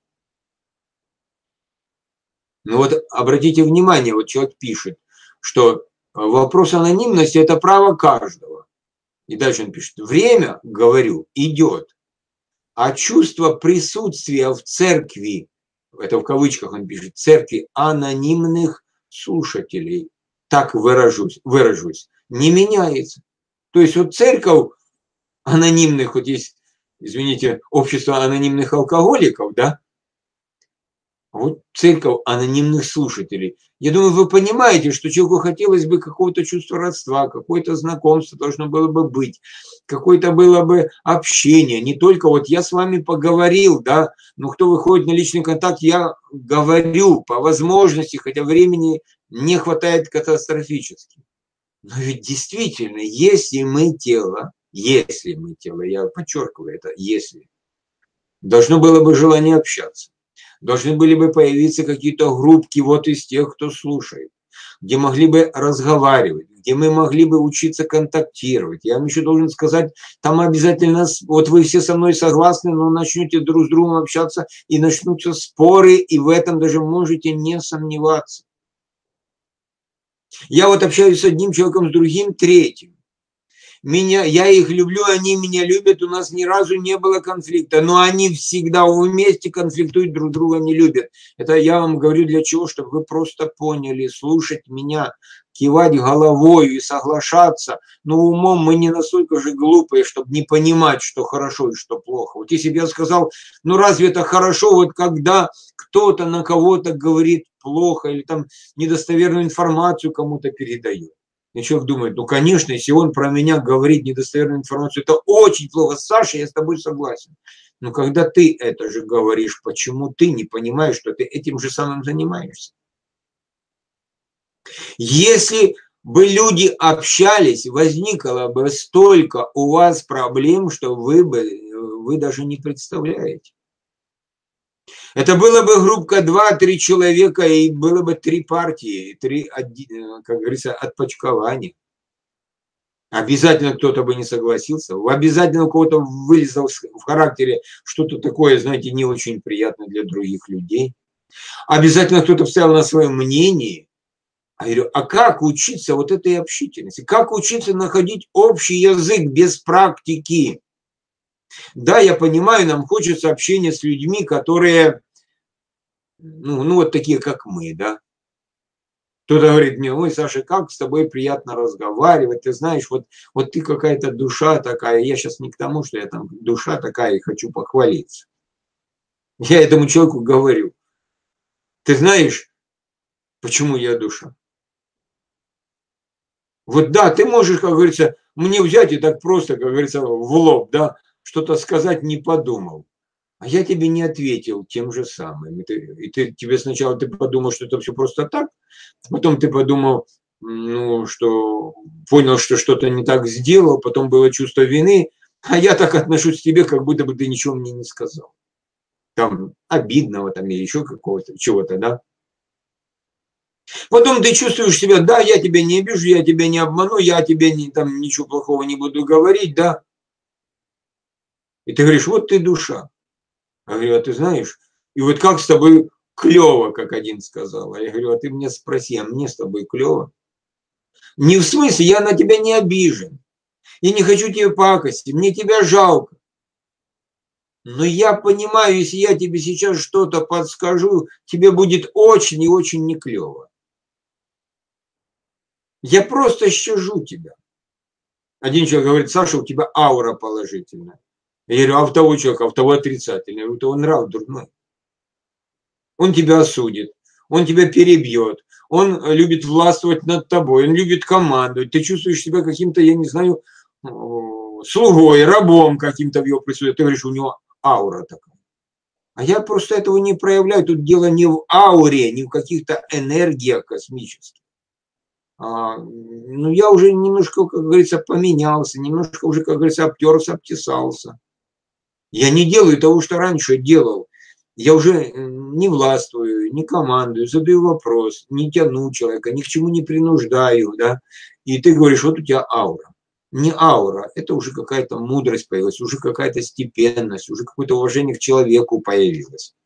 Ну вот обратите внимание, вот человек пишет, что вопрос анонимности – это право каждого. И дальше он пишет, время, говорю, идет, а чувство присутствия в церкви, это в кавычках он пишет, церкви анонимных слушателей, так выражусь, не меняется. То есть вот церковь анонимных, вот есть, извините, общество анонимных алкоголиков, да, вот церковь анонимных слушателей. Я думаю, вы понимаете, что человеку хотелось бы какого-то чувства родства, какое-то знакомство должно было бы быть, какое-то было бы общение. Не только вот я с вами поговорил, да, но кто выходит на личный контакт, я говорю по возможности, хотя времени не хватает катастрофически. Но ведь действительно, если мы тело, я подчеркиваю это, если, должно было бы желание общаться. Должны были бы появиться какие-то группки вот из тех, кто слушает, где могли бы разговаривать, где мы могли бы учиться контактировать. Я вам еще должен сказать, там обязательно, вот вы все со мной согласны, но начнете друг с другом общаться, и начнутся споры, и в этом даже можете не сомневаться. Я вот общаюсь с одним человеком, с другим, третьим. Я их люблю, они меня любят, у нас ни разу не было конфликта, но они всегда вместе конфликтуют, друг друга не любят. Это я вам говорю для чего, чтобы вы просто поняли, слушать меня, кивать головой и соглашаться, но умом мы не настолько же глупые, чтобы не понимать, что хорошо и что плохо. Вот если бы я сказал, ну разве это хорошо, вот когда кто-то на кого-то говорит плохо или там недостоверную информацию кому-то передает. И человек думает, ну, конечно, если он про меня говорит недостоверную информацию, это очень плохо. Саша, я с тобой согласен. Но когда ты это же говоришь, почему ты не понимаешь, что ты этим же самым занимаешься? Если бы люди общались, возникло бы столько у вас проблем, что вы даже не представляете. Это было бы группка 2-3 человека, и было бы 3 партии, 3, как говорится, отпочкования. Обязательно кто-то бы не согласился, обязательно у кого-то вылезло в характере что-то такое, знаете, не очень приятное для других людей. Обязательно кто-то вставил на своем мнении. А я говорю, а как учиться вот этой общительности? Как учиться находить общий язык без практики? Да, я понимаю, нам хочется общения с людьми, которые, ну вот такие, как мы, да. Кто-то говорит мне, ой, Саша, как с тобой приятно разговаривать, ты знаешь, вот ты какая-то душа такая, я сейчас не к тому, что я там душа такая и хочу похвалиться. Я этому человеку говорю, ты знаешь, почему я душа? Вот да, ты можешь, как говорится, мне взять и так просто, как говорится, в лоб, да, что-то сказать не подумал. А я тебе не ответил тем же самым. Тебе сначала ты подумал, что это все просто так, потом ты подумал, ну, что понял, что что-то не так сделал, потом было чувство вины, а я так отношусь к тебе, как будто бы ты ничего мне не сказал. Там обидного там или еще какого-то, чего-то, да. Потом ты чувствуешь себя, да, я тебя не обижу, я тебя не обману, я тебе там ничего плохого не буду говорить, да. И ты говоришь, вот ты душа. Я говорю, а ты знаешь, и вот как с тобой клево, как один сказал. А я говорю, а ты меня спроси, а мне с тобой клево? Не в смысле, я на тебя не обижен. Я не хочу тебе пакости, мне тебя жалко. Но я понимаю, если я тебе сейчас что-то подскажу, тебе будет очень и очень не клево. Я просто щажу тебя. Один человек говорит, Саша, у тебя аура положительная. Я говорю, а у того человека, а у того отрицательная. Я говорю, у того нрав дурной. Он тебя осудит, он тебя перебьет, он любит властвовать над тобой, он любит командовать. Ты чувствуешь себя каким-то, я не знаю, слугой, рабом каким-то в его присутствии. Ты говоришь, у него аура такая. А я просто этого не проявляю. Тут дело не в ауре, не в каких-то энергиях космических. Ну, я уже немножко, как говорится, поменялся, немножко уже, как говорится, обтерся, обтесался. Я не делаю того, что раньше делал. Я уже не властвую, не командую, задаю вопрос, не тяну человека, ни к чему не принуждаю, да. И ты говоришь, вот у тебя аура. Не аура, это уже какая-то мудрость появилась, уже какая-то степенность, уже какое-то уважение к человеку появилось.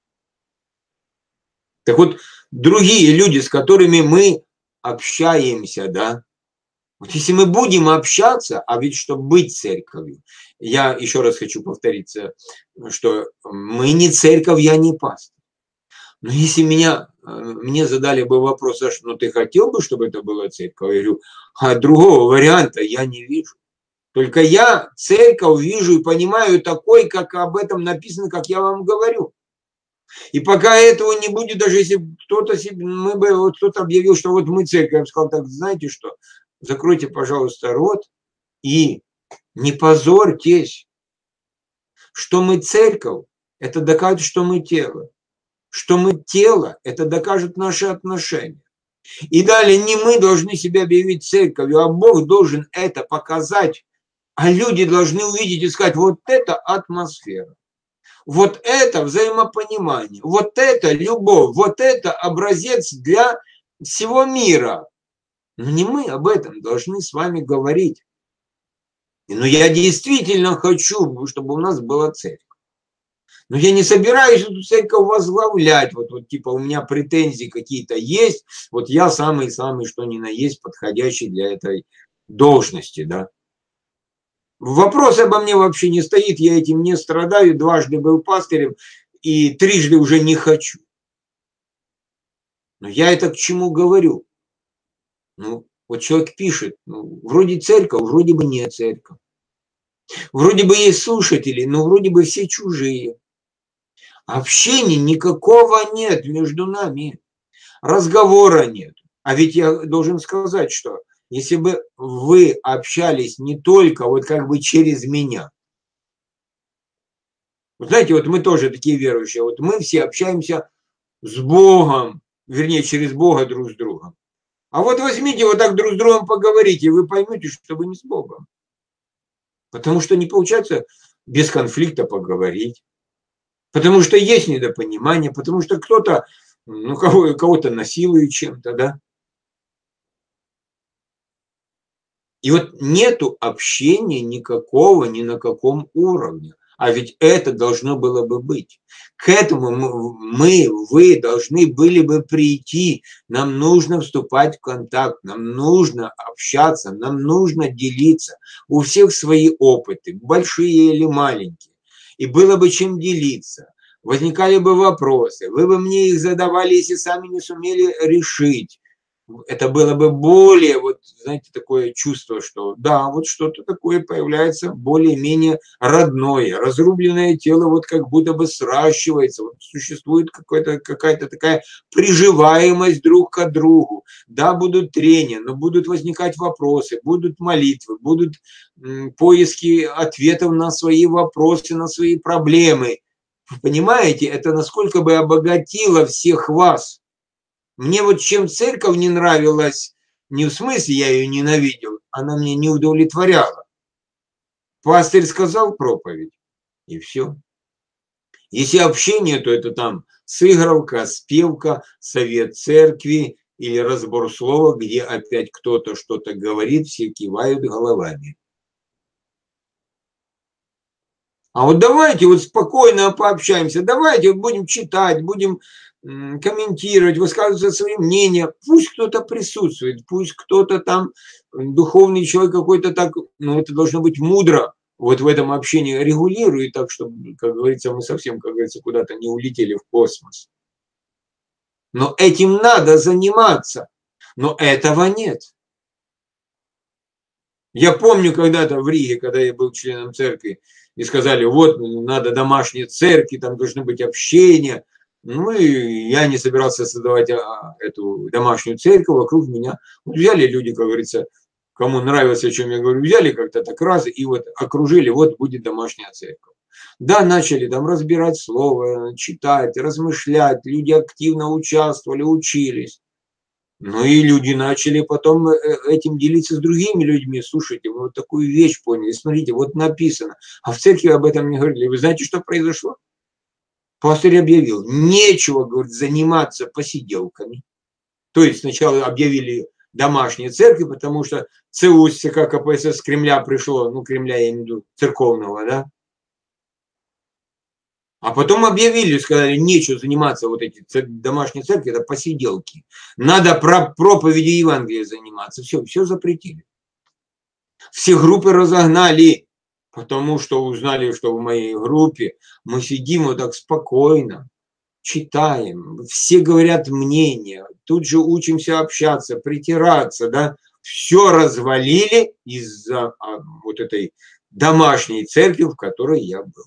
Так вот, другие люди, с которыми мы общаемся, да, вот если мы будем общаться, а ведь чтобы быть церковью, я еще раз хочу повториться, что мы не церковь, я не пастор. Но если мне задали бы вопрос, Саша, ну ты хотел бы, чтобы это была церковь? Я говорю, а другого варианта я не вижу. Только я церковь вижу и понимаю такой, как об этом написано, как я вам говорю. И пока этого не будет, даже если кто-то объявил, что вот мы церковь, я бы сказал, так знаете что, закройте, пожалуйста, рот и не позорьтесь, что мы церковь, это докажет, что мы тело. Что мы тело, это докажет наши отношения. И далее не мы должны себя объявить церковью, а Бог должен это показать. А люди должны увидеть и сказать, вот это атмосфера. Вот это взаимопонимание, вот это любовь, вот это образец для всего мира. Но не мы об этом должны с вами говорить. Но я действительно хочу, чтобы у нас была церковь. Но я не собираюсь эту церковь возглавлять. Вот типа у меня претензии какие-то есть. Вот я самый-самый, что ни на есть, подходящий для этой должности, да. Вопрос обо мне вообще не стоит, я этим не страдаю, дважды был пастырем и трижды уже не хочу. Но я это к чему говорю? Ну, вот человек пишет, ну, вроде церковь, вроде бы не церковь. Вроде бы есть слушатели, но вроде бы все чужие. Общения никакого нет между нами. Разговора нет. А ведь я должен сказать, что если бы вы общались не только вот как бы через меня. Вот знаете, вот мы тоже такие верующие. Вот мы все общаемся с Богом, вернее, через Бога друг с другом. А вот возьмите вот так друг с другом поговорите, и вы поймете, что вы не с Богом. Потому что не получается без конфликта поговорить. Потому что есть недопонимание, потому что кто-то, ну, кого-то насилует чем-то, да. И вот нету общения никакого, ни на каком уровне. А ведь это должно было бы быть. К этому вы должны были бы прийти. Нам нужно вступать в контакт, нам нужно общаться, нам нужно делиться. У всех свои опыты, большие или маленькие. И было бы чем делиться. Возникали бы вопросы, вы бы мне их задавали, если сами не сумели решить. Это было бы более, вот, знаете, такое чувство, что да, вот что-то такое появляется более-менее родное. Разрубленное тело вот как будто бы сращивается. Вот существует какая-то такая приживаемость друг к другу. Да, будут трения, но будут возникать вопросы, будут молитвы, будут поиски ответов на свои вопросы, на свои проблемы. Вы понимаете, это насколько бы обогатило всех вас. Мне вот чем церковь не нравилась, не в смысле я ее ненавидел, она мне не удовлетворяла. Пастырь сказал проповедь, и все. Если общение, то это там сыгралка, спевка, совет церкви или разбор слова, где опять кто-то что-то говорит, все кивают головами. А вот давайте вот спокойно пообщаемся, давайте вот будем читать, будем комментировать, высказывать свои мнения. Пусть кто-то присутствует, пусть кто-то там, духовный человек какой-то так, ну это должно быть мудро, вот в этом общении регулирует так, чтобы, как говорится, мы совсем, как говорится, куда-то не улетели в космос. Но этим надо заниматься, но этого нет. Я помню когда-то в Риге, когда я был членом церкви, и сказали, вот, надо домашние церкви, там должны быть общения. Ну, и я не собирался создавать эту домашнюю церковь вокруг меня. Вот взяли люди, как говорится, кому нравилось, о чем я говорю, взяли как-то так раз, и вот окружили, вот будет домашняя церковь. Да, начали там разбирать слово, читать, размышлять, люди активно участвовали, учились. Ну и люди начали потом этим делиться с другими людьми. Слушайте, мы вот такую вещь поняли, смотрите, вот написано. А в церкви об этом не говорили. Вы знаете, что произошло? Пастырь объявил, нечего, говорит, заниматься посиделками. То есть сначала объявили домашние церкви, потому что ЦУ, ЦК КПСС с Кремля пришло, ну Кремля я имею в виду, церковного, да, а потом объявили, сказали, нечего заниматься, вот эти домашние церкви, это посиделки. Надо проповеди Евангелия заниматься. Все запретили. Все группы разогнали, потому что узнали, что в моей группе мы сидим вот так спокойно, читаем, все говорят мнение, тут же учимся общаться, притираться, да. Все развалили из-за вот этой домашней церкви, в которой я был.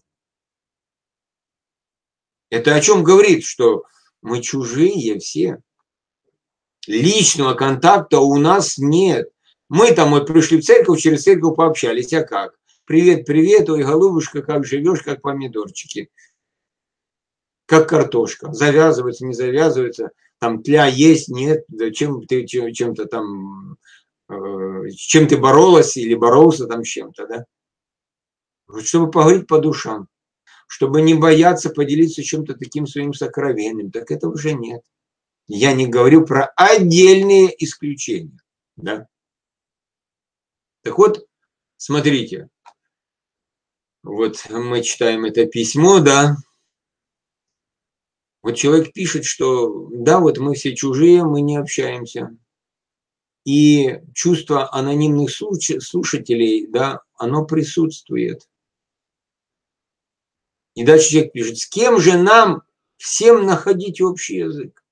Это о чем говорит, что мы чужие все. Личного контакта у нас нет. Мы там вот пришли в церковь, через церковь пообщались. А как? Привет, привет, ой, голубушка, как живешь, как помидорчики. Как картошка. Завязывается, не завязывается. Там тля есть, нет. Зачем ты чем-то там, чем ты боролась или боролся там с чем-то, да? Вот чтобы поговорить по душам. Чтобы не бояться поделиться чем-то таким своим сокровенным. Так этого уже нет. Я не говорю про отдельные исключения. Да? Так вот, смотрите, вот мы читаем это письмо, да, вот человек пишет, что да, вот мы все чужие, мы не общаемся. И чувство анонимных слушателей, да, оно присутствует. И дальше человек пишет, с кем же нам всем находить общий язык?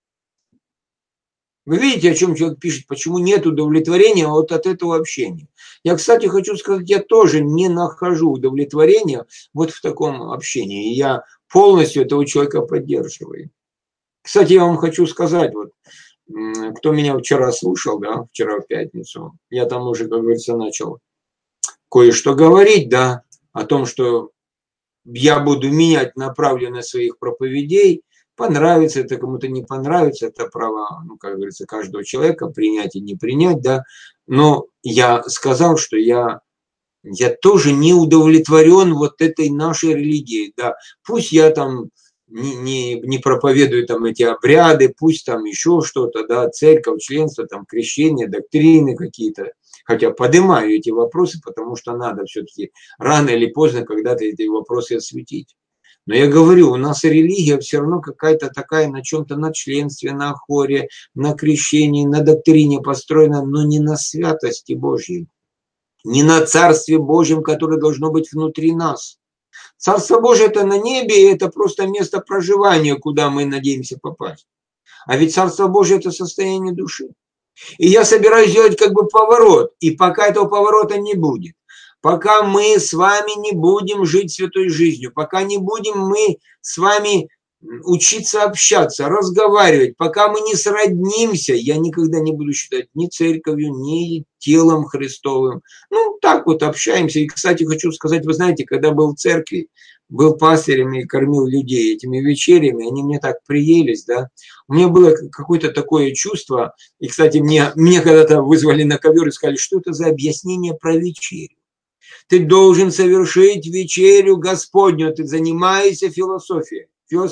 Вы видите, о чем человек пишет, почему нет удовлетворения вот от этого общения. Я, кстати, хочу сказать, я тоже не нахожу удовлетворения вот в таком общении. И я полностью этого человека поддерживаю. Кстати, я вам хочу сказать, вот, кто меня вчера слушал, да, вчера в пятницу, я там уже, как говорится, начал кое-что говорить, да, о том, что я буду менять направленность своих проповедей. Понравится это, кому-то не понравится, это право, ну, как говорится, каждого человека, принять и не принять, да. Но я сказал, что я тоже не удовлетворен вот этой нашей религией, да. Пусть я там не проповедую там эти обряды, пусть там еще что-то, да, церковь, членство, там крещение, доктрины какие-то. Хотя поднимаю эти вопросы, потому что надо все-таки рано или поздно когда-то эти вопросы осветить. Но я говорю, у нас религия все равно какая-то такая на чем-то, на членстве, на хоре, на крещении, на доктрине построена, но не на святости Божьей, не на Царстве Божьем, которое должно быть внутри нас. Царство Божие – это на небе, и это просто место проживания, куда мы надеемся попасть. А ведь Царство Божие – это состояние души. И я собираюсь сделать как бы поворот. И пока этого поворота не будет, пока мы с вами не будем жить святой жизнью, пока не будем мы с вами учиться общаться, разговаривать, пока мы не сроднимся, я никогда не буду считать ни церковью, ни телом Христовым. Ну, так вот общаемся. И, кстати, хочу сказать, вы знаете, когда был в церкви, был пастырем и кормил людей этими вечерями, они мне так приелись, да. У меня было какое-то такое чувство, и, кстати, мне когда-то вызвали на ковер и сказали, что это за объяснение про вечерю. Ты должен совершить вечерю Господню, ты занимаешься философией.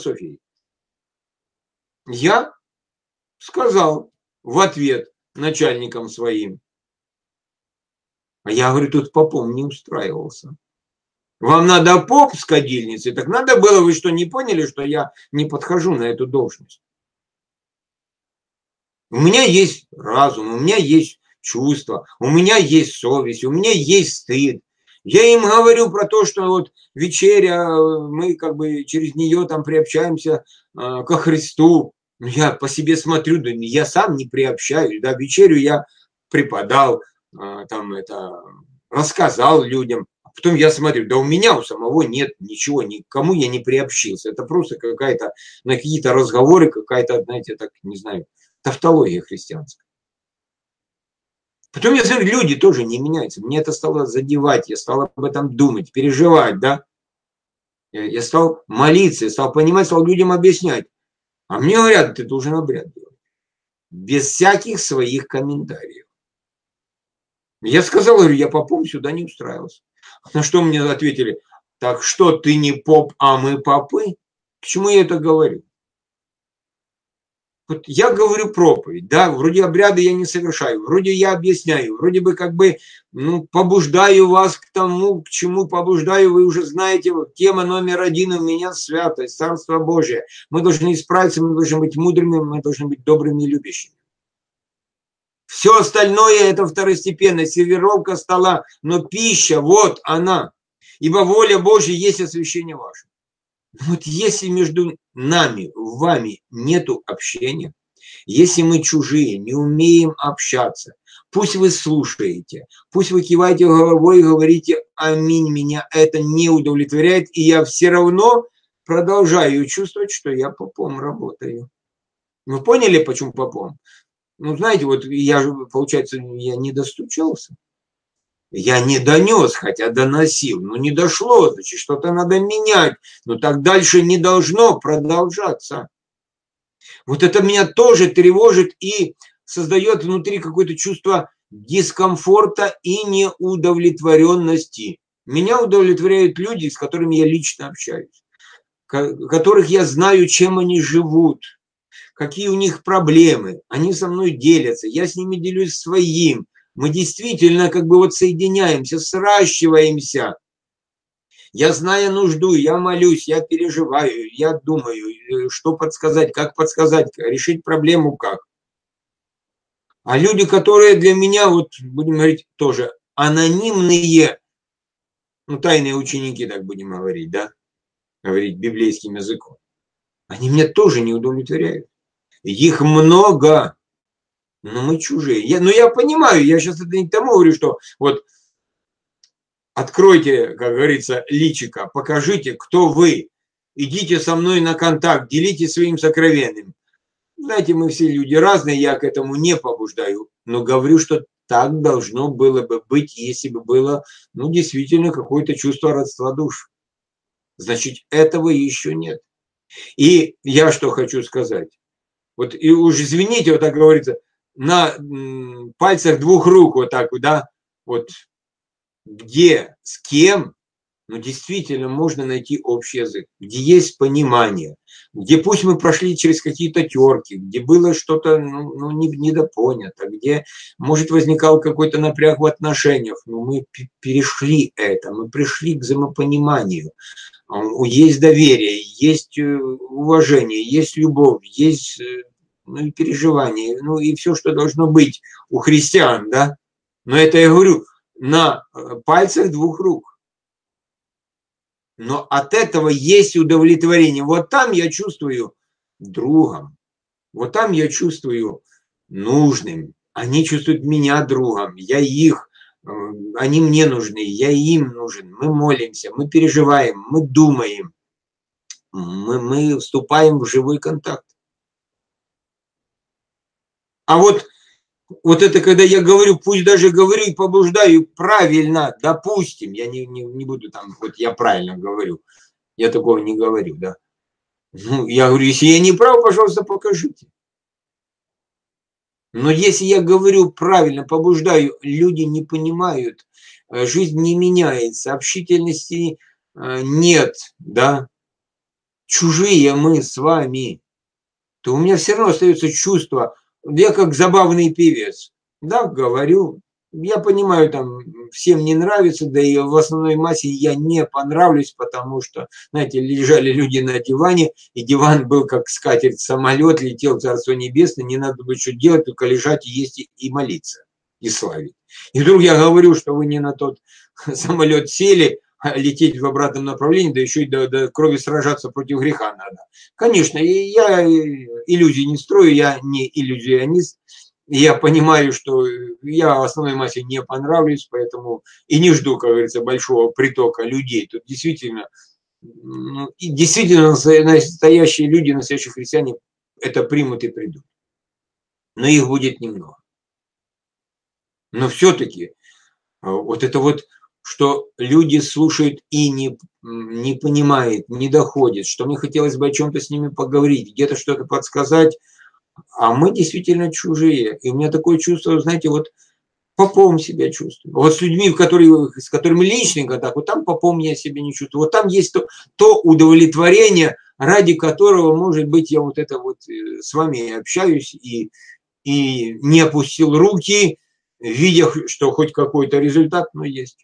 Я сказал в ответ начальникам своим, а я, говорю, тут попом не устраивался. Вам надо поп с кадильницей, так надо было, вы что, не поняли, что я не подхожу на эту должность? У меня есть разум, у меня есть чувства, у меня есть совесть, у меня есть стыд. Я им говорю про то, что вот вечеря, мы как бы через нее там приобщаемся ко Христу. Я по себе смотрю, да я сам не приобщаюсь. Да, вечерю я преподал, там это, рассказал людям. А потом я смотрю, да у меня у самого нет ничего, никому я не приобщился. Это просто какая-то, на какие-то разговоры, какая-то, знаете, так, не знаю, тавтология христианская. Потом я смотрю, люди тоже не меняются. Мне это стало задевать, я стал об этом думать, переживать, да. Я стал молиться, я стал понимать, стал людям объяснять. А мне говорят, ты должен обряд делать. Без всяких своих комментариев. Я сказал, говорю, я попом сюда не устраивался. На что мне ответили, так что ты не поп, а мы попы? К чему я это говорю? Вот я говорю проповедь, да, вроде обряды я не совершаю, вроде я объясняю, вроде бы как бы, ну, побуждаю вас к тому, к чему побуждаю, вы уже знаете, вот, тема номер 1 у меня святость, Царство Божие. Мы должны исправиться, мы должны быть мудрыми, мы должны быть добрыми и любящими. Все остальное это второстепенно, сервировка стола, но пища, вот она. Ибо воля Божья есть освящение ваше. Вот если между нами, вами нету общения, если мы чужие, не умеем общаться, пусть вы слушаете, пусть вы киваете головой и говорите «Аминь», меня это не удовлетворяет, и я все равно продолжаю чувствовать, что я попом работаю. Вы поняли, почему попом? Ну, знаете, вот я же, получается, я не достучался. Я не донес, хотя доносил, но не дошло, значит, что-то надо менять, но так дальше не должно продолжаться. Вот это меня тоже тревожит и создает внутри какое-то чувство дискомфорта и неудовлетворенности. Меня удовлетворяют люди, с которыми я лично общаюсь, которых я знаю, чем они живут, какие у них проблемы, они со мной делятся, я с ними делюсь своим, мы действительно как бы вот соединяемся, сращиваемся. Я знаю нужду, я молюсь, я переживаю, я думаю, что подсказать, как подсказать, решить проблему как. А люди, которые для меня, вот будем говорить, тоже анонимные, ну, тайные ученики, так будем говорить, да, говорить библейским языком, они меня тоже не удовлетворяют. Их много, но мы чужие. Но я понимаю, я сейчас это не к тому говорю, что вот откройте, как говорится, личико, покажите, кто вы, идите со мной на контакт, делитесь своим сокровенным. Знаете, мы все люди разные, я к этому не побуждаю, но говорю, что так должно было бы быть, если бы было, ну, действительно, какое-то чувство родства душ. Значит, этого еще нет. И я что хочу сказать. Вот и уж извините, вот так говорится, на пальцах двух рук вот так вот, да, вот где, с кем, но действительно можно найти общий язык, где есть понимание, где пусть мы прошли через какие-то терки, где было что-то недопонято, где, может, возникал какой-то напряг в отношениях, но мы перешли это, мы пришли к взаимопониманию. Есть доверие, есть уважение, есть любовь, есть ну, и переживание, ну и все, что должно быть у христиан, да. Но это я говорю на пальцах двух рук. Но от этого есть удовлетворение. Вот там я чувствую другом, вот там я чувствую нужным. Они чувствуют меня другом, я их, они мне нужны, я им нужен. Мы молимся, мы переживаем, мы думаем, мы вступаем в живой контакт. А вот это, когда я говорю, пусть даже говорю и побуждаю правильно, допустим, я не буду там, вот я правильно говорю, я такого не говорю, да. Ну, я говорю, если я не прав, пожалуйста, покажите. Но если я говорю правильно, побуждаю, люди не понимают, жизнь не меняется, общительности нет, да, чужие мы с вами, то у меня все равно остается чувство, я как забавный певец, да, говорю, я понимаю, там, всем не нравится, да и в основной массе я не понравлюсь, потому что, знаете, лежали люди на диване, и диван был как скатерть, самолет, летел в Царство Небесное, не надо было что делать, только лежать и есть и молиться, и славить. И вдруг я говорю, что вы не на тот самолет сели, лететь в обратном направлении, да еще и до крови сражаться против греха надо. Конечно, я иллюзий не строю, я не иллюзионист. Я понимаю, что я основной массе не понравлюсь, поэтому и не жду, как говорится, большого притока людей. Тут действительно, и действительно настоящие люди, настоящие христиане это примут и придут. Но их будет немного. Но все-таки вот это вот, что люди слушают и не понимают, не доходят, что мне хотелось бы о чем-то с ними поговорить, где-то что-то подсказать, а мы действительно чужие. И у меня такое чувство, знаете, вот попом себя чувствую. Вот с людьми, с которыми личный контакт, вот там попом я себя не чувствую. Вот там есть то удовлетворение, ради которого, может быть, я вот это вот с вами общаюсь и не опустил руки, видя, что хоть какой-то результат, но есть.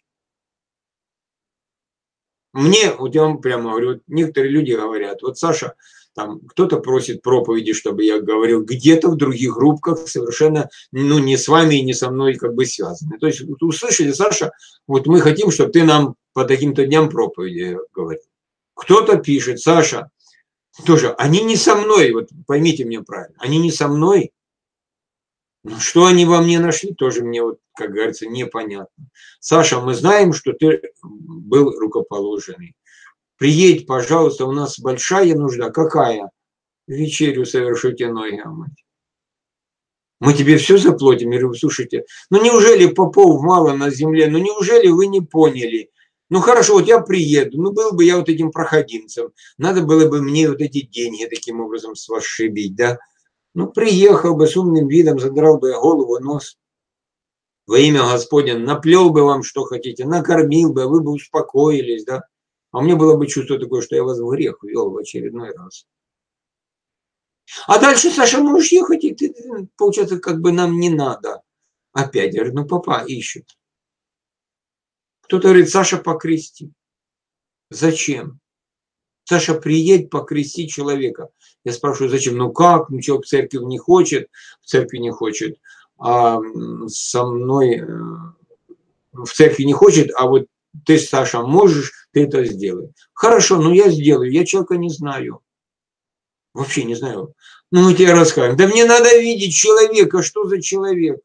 Мне, вот я вам прямо говорю, вот некоторые люди говорят, вот Саша, там кто-то просит проповеди, чтобы я говорил, где-то в других группках совершенно, ну, не с вами и не со мной как бы связаны. То есть, вот, услышали, Саша, вот мы хотим, чтобы ты нам по таким-то дням проповеди говорил. Кто-то пишет, Саша, тоже, они не со мной, вот поймите меня правильно, они не со мной. Ну, что они во мне нашли, тоже мне, вот, как говорится, непонятно. Саша, мы знаем, что ты был рукоположенный. Приедь, пожалуйста, у нас большая нужда. Какая? Вечерю совершите ноги омыть. Мы тебе все заплатим? Я говорю, слушайте, ну неужели попов мало на земле? Ну неужели вы не поняли? Ну хорошо, вот я приеду, ну был бы я вот этим проходимцем. Надо было бы мне вот эти деньги таким образом с вас шибить, да? Ну, приехал бы с умным видом, задрал бы голову, нос. Во имя Господне наплел бы вам, что хотите, накормил бы, вы бы успокоились, да. А у меня было бы чувство такое, что я вас в грех ввел в очередной раз. А дальше, Саша, можешь ехать, и ты, получается, как бы нам не надо. Опять, я говорю, ну папа ищет. Кто-то говорит, Саша, покрести. Зачем? Саша, приедь, покрести человека. Я спрашиваю, зачем? Ну как? Ну человек в церкви не хочет, а со мной в церкви не хочет, а вот ты, Саша, можешь, ты это сделай. Хорошо, ну я сделаю, я человека не знаю. Вообще не знаю. Ну мы тебе расскажем. Да мне надо видеть человека, что за человек.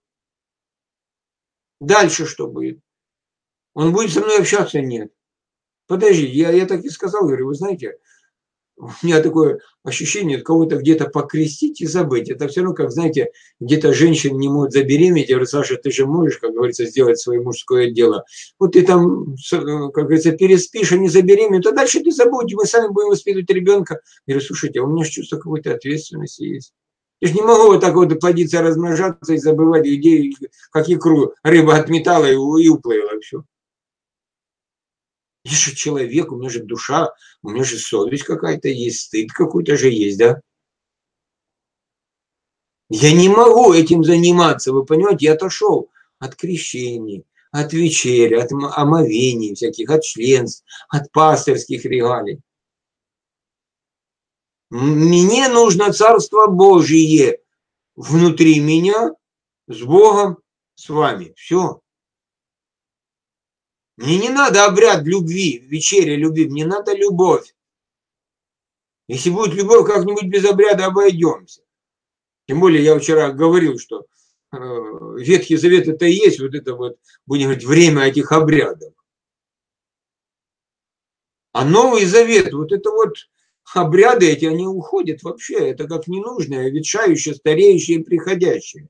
Дальше что будет? Он будет со мной общаться? Нет. Подожди, я так и сказал, говорю, вы знаете, у меня такое ощущение, кого-то где-то покрестить и забыть. Это все равно, как, знаете, где-то женщина не может забеременеть. Я говорю, Саша, ты же можешь, как говорится, сделать свое мужское дело. Вот ты там, как говорится, переспишь, а не забеременеешь, а дальше ты забудь, мы сами будем воспитывать ребенка. Я говорю, слушайте, а у меня же чувство какой-то ответственности есть. Я же не могу вот так вот плодиться, размножаться и забывать, где, как икру рыба отметала и уплыла все. Я же человек, у меня же душа, у меня же совесть какая-то есть, стыд какой-то же есть, да? Я не могу этим заниматься, вы понимаете, я отошел от крещений, от вечери, от омовений всяких, от членств, от пастырских регалий. Мне нужно Царство Божие внутри меня, с Богом, с вами. Все. Мне не надо обряд любви, вечеря любви, мне надо любовь. Если будет любовь, как-нибудь без обряда обойдемся. Тем более я вчера говорил, что Ветхий Завет это и есть вот это вот, будем говорить, время этих обрядов. А Новый Завет, вот это вот обряды эти, они уходят вообще. Это как ненужное, ветшающее, стареющее и приходящее.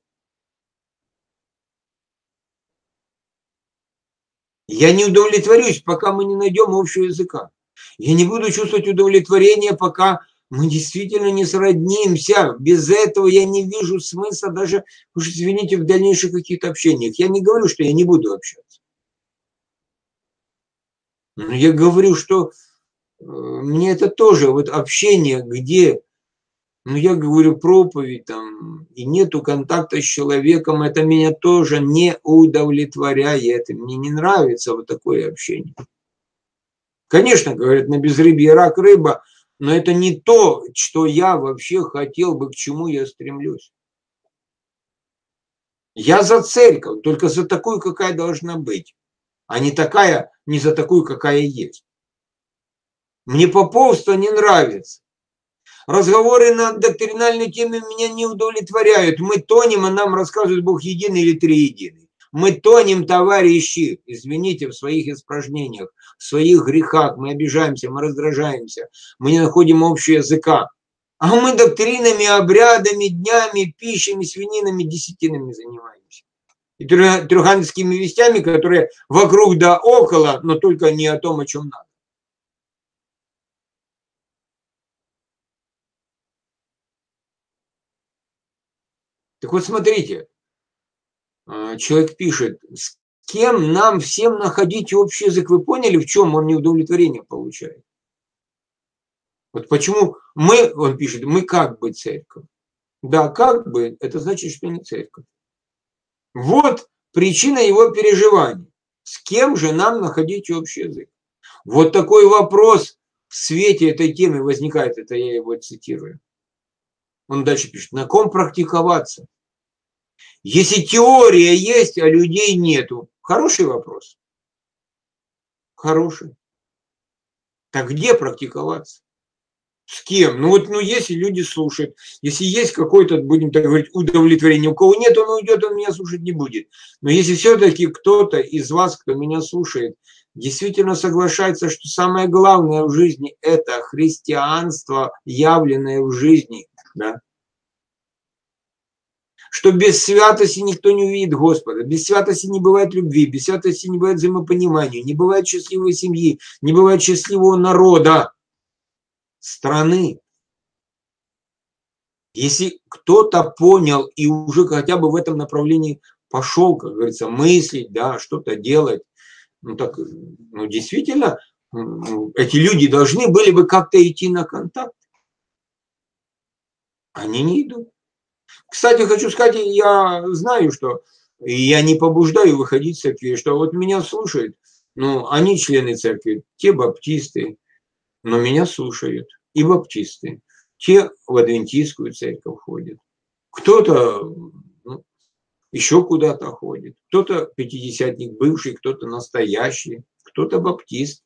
Я не удовлетворюсь, пока мы не найдем общего языка. Я не буду чувствовать удовлетворения, пока мы действительно не сроднимся. Без этого я не вижу смысла даже, уж извините, в дальнейших каких-то общениях. Я не говорю, что я не буду общаться. Но я говорю, что мне это тоже вот общение, где, ну я говорю, проповедь там, и нету контакта с человеком, это меня тоже не удовлетворяет. Мне не нравится вот такое общение. Конечно, говорят, на безрыбье рак рыба, но это не то, что я вообще хотел бы, к чему я стремлюсь. Я за церковь, только за такую, какая должна быть, а не такая, не за такую, какая есть. Мне поповство не нравится. Разговоры на доктринальные темы меня не удовлетворяют. Мы тонем, а нам рассказывают Бог единый или триединый. Мы тонем, товарищи, извините, в своих испражнениях, в своих грехах. Мы обижаемся, мы раздражаемся, мы не находим общего языка. А мы доктринами, обрядами, днями, пищами, свининами, десятинами занимаемся. И трехангельскими вестями, которые вокруг да около, но только не о том, о чем надо. Так вот, смотрите, человек пишет, с кем нам всем находить общий язык. Вы поняли, в чем он неудовлетворение получает? Вот почему мы, он пишет, мы как бы церковь. Да, как бы, это значит, что не церковь. Вот причина его переживаний. С кем же нам находить общий язык? Вот такой вопрос в свете этой темы возникает, это я его цитирую. Он дальше пишет, на ком практиковаться? Если теория есть, а людей нету. Хороший вопрос. Хороший. Так где практиковаться? С кем? Ну вот, ну если люди слушают, если есть какое-то, будем так говорить, удовлетворение, у кого нет, он уйдет, он меня слушать не будет. Но если все-таки кто-то из вас, кто меня слушает, действительно соглашается, что самое главное в жизни – это христианство, явленное в жизни, да? Что без святости никто не увидит Господа, без святости не бывает любви, без святости не бывает взаимопонимания, не бывает счастливой семьи, не бывает счастливого народа, страны. Если кто-то понял и уже хотя бы в этом направлении пошел, как говорится, мыслить, да, что-то делать, ну так, ну действительно, эти люди должны были бы как-то идти на контакт. Они не идут. Кстати, хочу сказать, я знаю, что я не побуждаю выходить из церкви, что вот меня слушают, ну, они члены церкви, те баптисты, но меня слушают и баптисты, те в адвентистскую церковь ходят, кто-то ну, еще куда-то ходит, кто-то пятидесятник бывший, кто-то настоящий, кто-то баптист.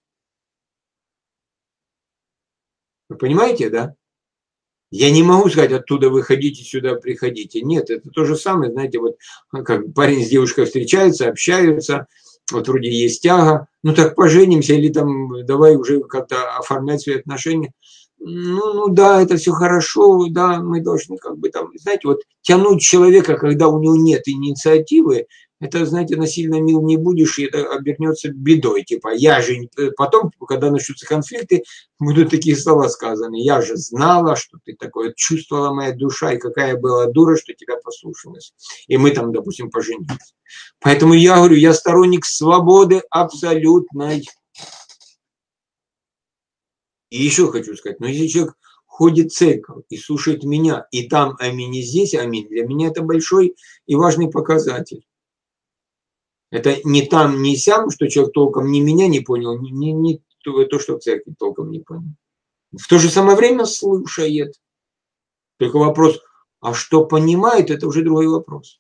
Вы понимаете, да? Я не могу сказать, оттуда выходите, сюда приходите. Нет, это то же самое, знаете, вот как парень с девушкой встречаются, общаются, вот вроде есть тяга, ну так поженимся или там давай уже как-то оформлять свои отношения. Ну да, это все хорошо, да, мы должны как бы там, знаете, вот тянуть человека, когда у него нет инициативы, это, знаете, насильно мил не будешь, и это обернется бедой. Типа, я же... Потом, когда начнутся конфликты, будут такие слова сказаны. Я же знала, что ты такое, чувствовала моя душа, и какая была дура, что тебя послушалась. И мы там, допустим, поженились. Поэтому я говорю, я сторонник свободы абсолютной. И еще хочу сказать, но если человек ходит в церковь и слушает меня, и там аминь, и здесь аминь, для меня это большой и важный показатель. Это не там, не сям, что человек толком ни меня не понял, ни то, что в церкви толком не понял. В то же самое время слушает. Только вопрос, а что понимает, это уже другой вопрос.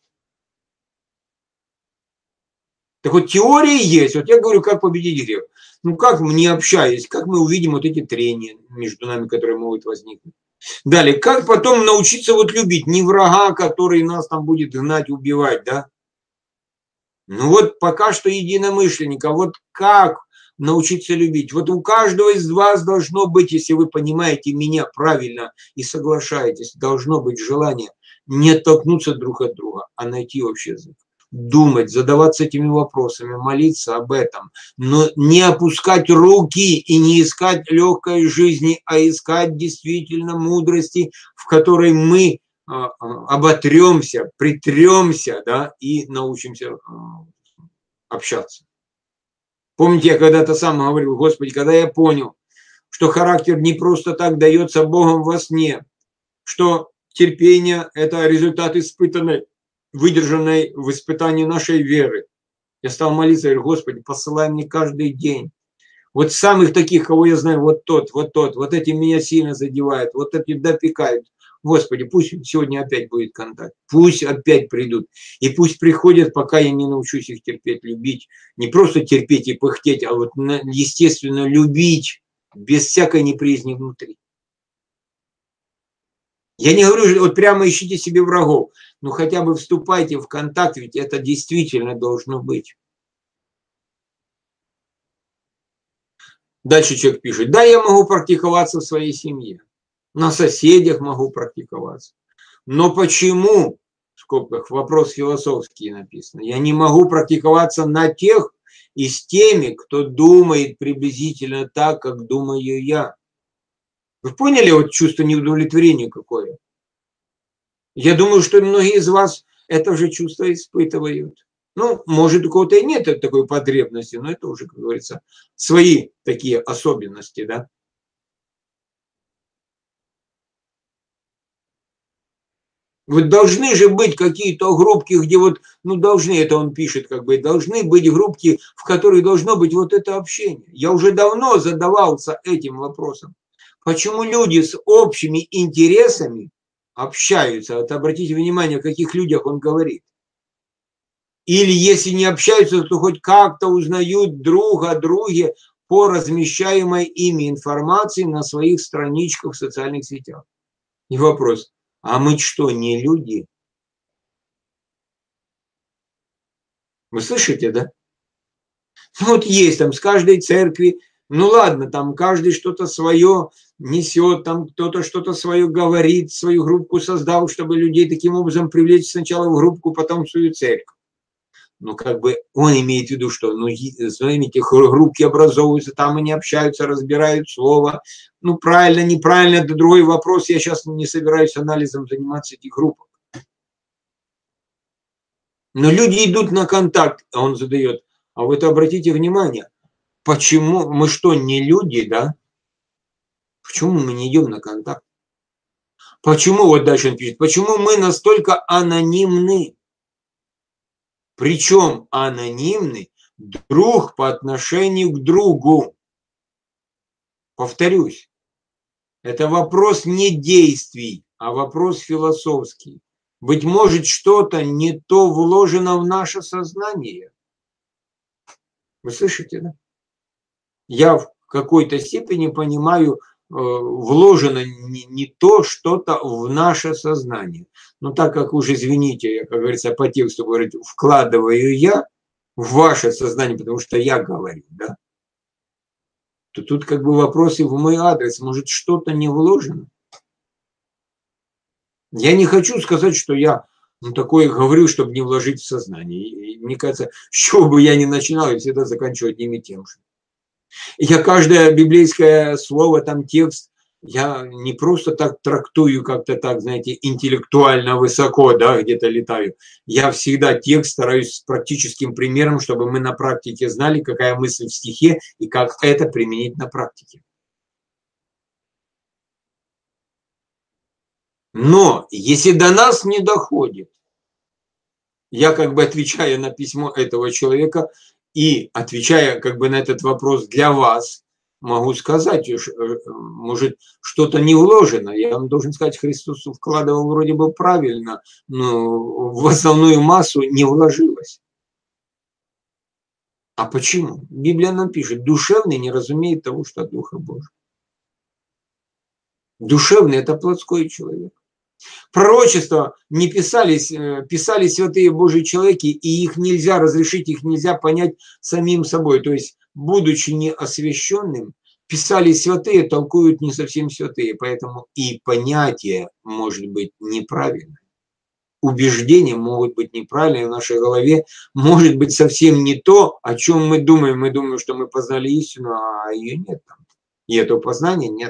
Так вот, теория есть. Вот я говорю, как победить грех. Ну, как мы не общаясь, как мы увидим вот эти трения между нами, которые могут возникнуть. Далее, как потом научиться вот любить не врага, который нас там будет гнать, убивать, да? Ну вот пока что единомышленника. Вот как научиться любить? Вот у каждого из вас должно быть, если вы понимаете меня правильно и соглашаетесь, должно быть желание не оттолкнуться друг от друга, а найти общий язык. Думать, задаваться этими вопросами, молиться об этом, но не опускать руки и не искать легкой жизни, а искать действительно мудрости, в которой мы оботремся, притремся, да, и научимся общаться. Помните, я когда-то сам говорил, Господи, когда я понял, что характер не просто так дается Богом во сне, что терпение – это результат испытанной, выдержанной в испытании нашей веры. Я стал молиться, говорю, Господи, посылай мне каждый день. Вот самых таких, кого я знаю, вот тот, вот эти меня сильно задевают, вот эти допекают. Господи, пусть сегодня опять будет контакт, пусть опять придут. И пусть приходят, пока я не научусь их терпеть, любить. Не просто терпеть и пыхтеть, а вот естественно любить, без всякой неприязни внутри. Я не говорю, вот прямо ищите себе врагов, но хотя бы вступайте в контакт, ведь это действительно должно быть. Дальше человек пишет, да, я могу практиковаться в своей семье, на соседях могу практиковаться. Но почему, в скобках, вопрос философский написан, я не могу практиковаться на тех и с теми, кто думает приблизительно так, как думаю я? Вы поняли вот чувство неудовлетворения какое? Я думаю, что многие из вас это же чувство испытывают. Ну, может, у кого-то и нет такой потребности, но это уже, как говорится, свои такие особенности, да. Вот должны же быть какие-то группки, где вот, ну, должны, это он пишет, как бы, должны быть группки, в которых должно быть вот это общение. Я уже давно задавался этим вопросом. Почему люди с общими интересами общаются? Вот обратите внимание, о каких людях он говорит. Или если не общаются, то хоть как-то узнают друг о друге по размещаемой ими информации на своих страничках в социальных сетях. И вопрос, а мы что, не люди? Вы слышите, да? Ну вот есть там с каждой церкви, ну ладно, там каждый что-то свое несет, там кто-то что-то свое говорит, свою группу создал, чтобы людей таким образом привлечь сначала в группу, потом в свою церковь. Ну, как бы он имеет в виду, что, ну, знаете, группки образовываются, там они общаются, разбирают слово. Ну, правильно, неправильно, это другой вопрос. Я сейчас не собираюсь анализом заниматься этих групп. Но люди идут на контакт, а он задает. А вы это обратите внимание, почему мы что, не люди, да? Почему мы не идем на контакт? Почему, вот дальше он пишет, почему мы настолько анонимны? Причем анонимны друг по отношению к другу. Повторюсь, это вопрос не действий, а вопрос философский. Быть может, что-то не то вложено в наше сознание. Вы слышите, да? Я в какой-то степени понимаю, вложено не то что-то в наше сознание. Но так как уже, извините, я, как говорится, по тексту говорить, вкладываю я в ваше сознание, потому что я говорю, да, то тут как бы вопросы в мой адрес. Может, что-то не вложено? Я не хочу сказать, что я такое говорю, чтобы не вложить в сознание. И мне кажется, с чего бы я ни начинал, я всегда заканчиваю одним и тем же. Я каждое библейское слово, там текст, я не просто так трактую, как-то так, знаете, интеллектуально высоко, да, где-то летаю. Я всегда текст стараюсь с практическим примером, чтобы мы на практике знали, какая мысль в стихе и как это применить на практике. Но если до нас не доходит, я как бы отвечая на письмо этого человека и отвечая как бы на этот вопрос для вас, могу сказать, может, что-то не вложено. Я вам должен сказать, Христос вкладывал вроде бы правильно, но в основную массу не вложилось. А почему? Библия нам пишет, душевный не разумеет того, что от Духа Божьего. Душевный – это плотской человек. Пророчества не писались, писали святые Божьи человеки, и их нельзя разрешить, их нельзя понять самим собой. То есть, будучи неосвященным, писали святые, толкуют не совсем святые, поэтому и понятие может быть неправильное. Убеждения могут быть неправильные в нашей голове, может быть совсем не то, о чем мы думаем. Мы думаем, что мы познали истину, а ее нет там. И этого познания нет.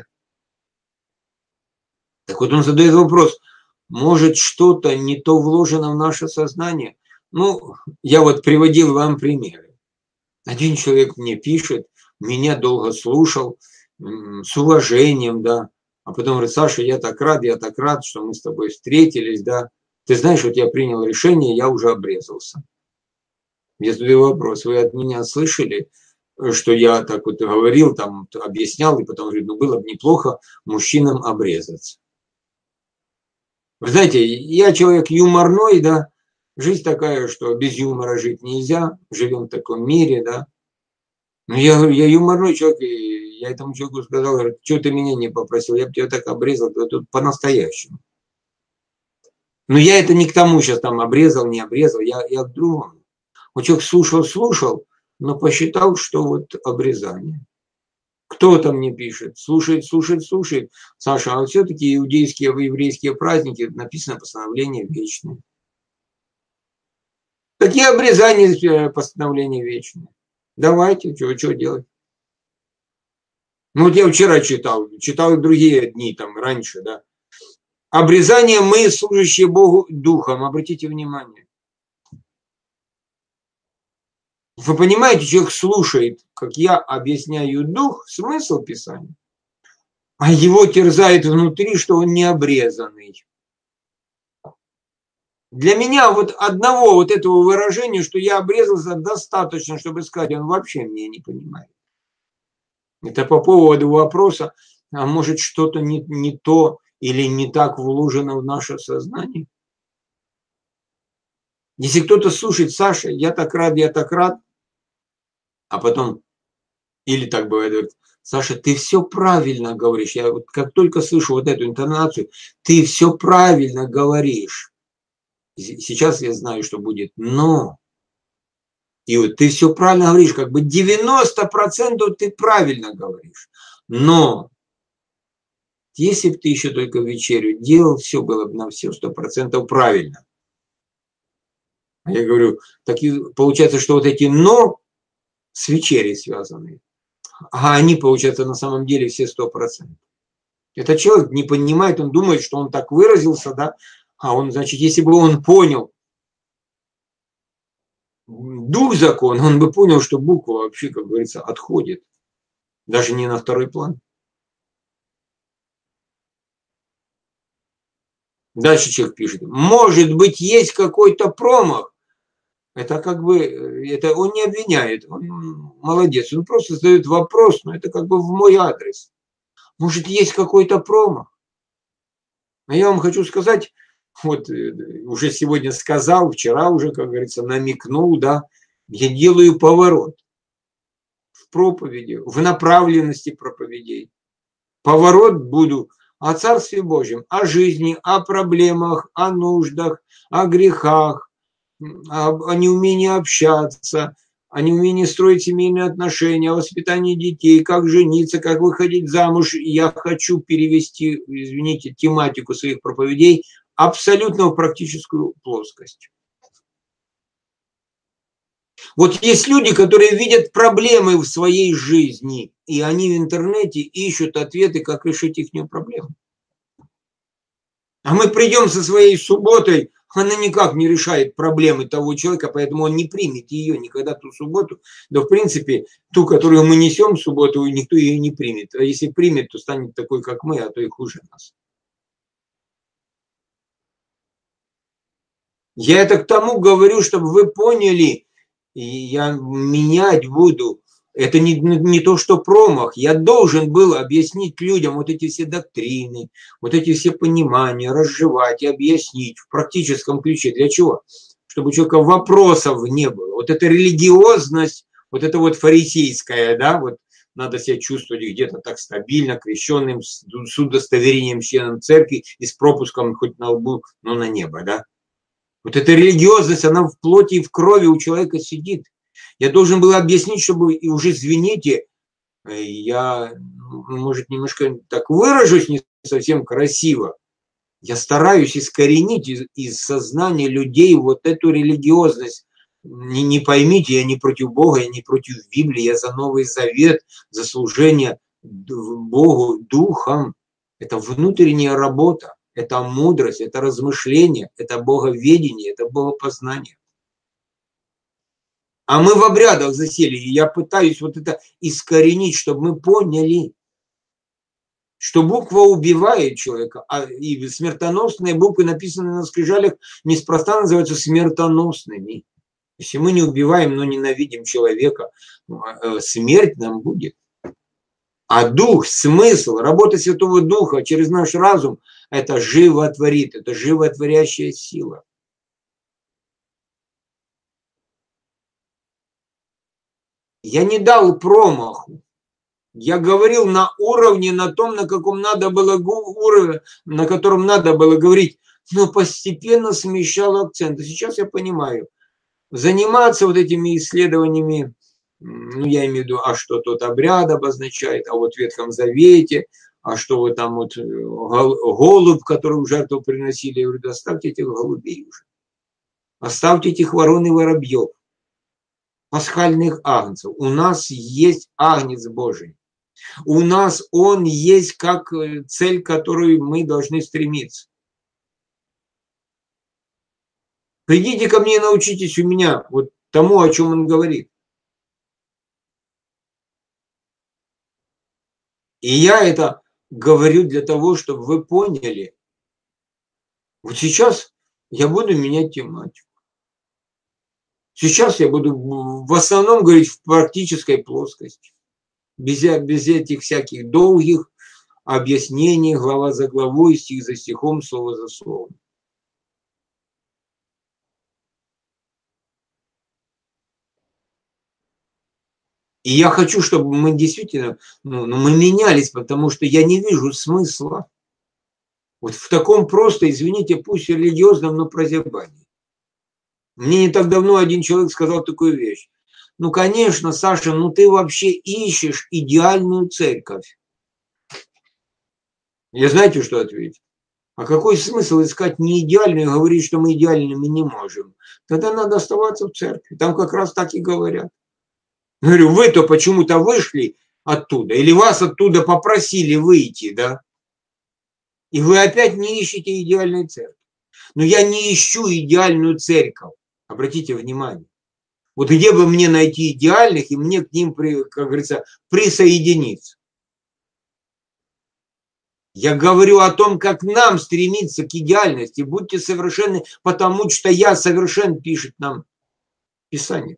Так вот он задает вопрос, может что-то не то вложено в наше сознание? Ну, я вот приводил вам примеры. Один человек мне пишет, меня долго слушал, с уважением, да, а потом говорит, Саша, я так рад, что мы с тобой встретились, да. Ты знаешь, вот я принял решение, я уже обрезался. Я задаю вопрос, вы от меня слышали, что я так вот говорил, там, объяснял, и потом говорит, ну было бы неплохо мужчинам обрезаться. Вы знаете, я человек юморной, да, жизнь такая, что без юмора жить нельзя, живем в таком мире, да. Но я говорю, я юморной человек, и я этому человеку сказал, говорю, что ты меня не попросил, я бы тебя так обрезал, тут по-настоящему. Но я это не к тому сейчас там обрезал, не обрезал, я к другому. Вот человек слушал, но посчитал, что вот обрезание. Кто-то мне пишет, слушает. Саша, а все-таки иудейские, еврейские праздники, написано постановление вечное. Какие обрезания постановления вечные? Давайте, что делать? Ну вот я вчера читал и другие дни там раньше, да. Обрезание мы, служащие Богу духом, обратите внимание. Вы понимаете, человек слушает, как я объясняю дух, смысл Писания, а его терзает внутри, что он не обрезанный. Для меня вот одного вот этого выражения, что я обрезался, достаточно, чтобы сказать, он вообще меня не понимает. Это по поводу вопроса, а может что-то не то или не так вложено в наше сознание. Если кто-то слушает, Саша, я так рад, а потом, или так бывает, говорит, Саша, ты все правильно говоришь. Я вот как только слышу вот эту интонацию, ты все правильно говоришь. Сейчас я знаю, что будет но. И вот ты все правильно говоришь, как бы 90% ты правильно говоришь. Но если бы ты еще только вечерю делал, все было бы на все 100% правильно. А я говорю, так и получается, что вот эти но с вечерей связаны, а они, получается, на самом деле все 100%. Этот человек не понимает, он думает, что он так выразился, да, а он, значит, если бы он понял дух закона, он бы понял, что буква вообще, как говорится, отходит, даже не на второй план. Дальше человек пишет, может быть, есть какой-то промах. Это как бы, это он не обвиняет, он молодец, он просто задает вопрос, но это как бы в мой адрес. Может, есть какой-то промах? А я вам хочу сказать, вот уже сегодня сказал, вчера уже, как говорится, намекнул, да, я делаю поворот в проповеди, в направленности проповедей. Поворот буду о Царстве Божьем, о жизни, о проблемах, о нуждах, о грехах, о неумении общаться, о неумении строить семейные отношения, о воспитании детей, как жениться, как выходить замуж. Я хочу перевести, извините, тематику своих проповедей абсолютно в практическую плоскость. Вот есть люди, которые видят проблемы в своей жизни, и они в интернете ищут ответы, как решить их проблемы. А мы придем со своей субботой, она никак не решает проблемы того человека, поэтому он не примет ее никогда, ту субботу. Да, в принципе, ту, которую мы несем в субботу, никто ее не примет. А если примет, то станет такой, как мы, а то и хуже нас. Я это к тому говорю, чтобы вы поняли, и я менять буду. Это не то, что промах. Я должен был объяснить людям вот эти все доктрины, вот эти все понимания, разжевать и объяснить в практическом ключе. Для чего? Чтобы у человека вопросов не было. Вот эта религиозность, вот это вот фарисейская, да, вот надо себя чувствовать где-то так стабильно, крещенным, с удостоверением членом церкви и с пропуском хоть на лбу, но на небо, да. Вот эта религиозность, она в плоти и в крови у человека сидит. Я должен был объяснить, чтобы, и уже извините, я, может, немножко так выражусь не совсем красиво. Я стараюсь искоренить из сознания людей вот эту религиозность. Не поймите, я не против Бога, я не против Библии, я за Новый Завет, за служение Богу духом. Это внутренняя работа, это мудрость, это размышление, это боговедение, это богопознание. А мы в обрядах засели, и я пытаюсь вот это искоренить, чтобы мы поняли, что буква убивает человека, и смертоносные буквы, написанные на скрижалях, неспроста называются смертоносными. Если мы не убиваем, но ненавидим человека, смерть нам будет. А дух, смысл, работа Святого Духа через наш разум, это животворит, это животворящая сила. Я не дал промаху. Я говорил на уровне, на том, на каком надо было уровень, на котором надо было говорить, но постепенно смещал акценты. Сейчас я понимаю, заниматься вот этими исследованиями, ну, я имею в виду, а что тот обряд обозначает, а вот в Ветхом Завете, а что вот там вот голубь, который в жертву приносили, я говорю, да оставьте этих голубей уже. Оставьте этих ворон и воробьев, пасхальных агнцев. У нас есть агнец Божий. У нас он есть как цель, к которой мы должны стремиться. Придите ко мне и научитесь у меня вот тому, о чем он говорит. И я это говорю для того, чтобы вы поняли. Вот сейчас я буду менять тематику. Сейчас я буду в основном говорить в практической плоскости. Без этих всяких долгих объяснений, глава за главой, стих за стихом, слово за словом. И я хочу, чтобы мы действительно, мы менялись, потому что я не вижу смысла вот в таком просто, извините, пусть религиозном, но прозябании. Мне не так давно один человек сказал такую вещь. Ну, конечно, Саша, ну ты вообще ищешь идеальную церковь. Я знаете, что ответил? А какой смысл искать неидеальную и говорить, что мы идеальными не можем? Тогда надо оставаться в церкви. Там как раз так и говорят. Говорю, вы-то почему-то вышли оттуда, или вас оттуда попросили выйти, да? И вы опять не ищете идеальной церкви. Но я не ищу идеальную церковь. Обратите внимание. Вот где бы мне найти идеальных, и мне к ним, как говорится, присоединиться. Я говорю о том, как нам стремиться к идеальности. Будьте совершенны, потому что я совершен, пишет нам Писание.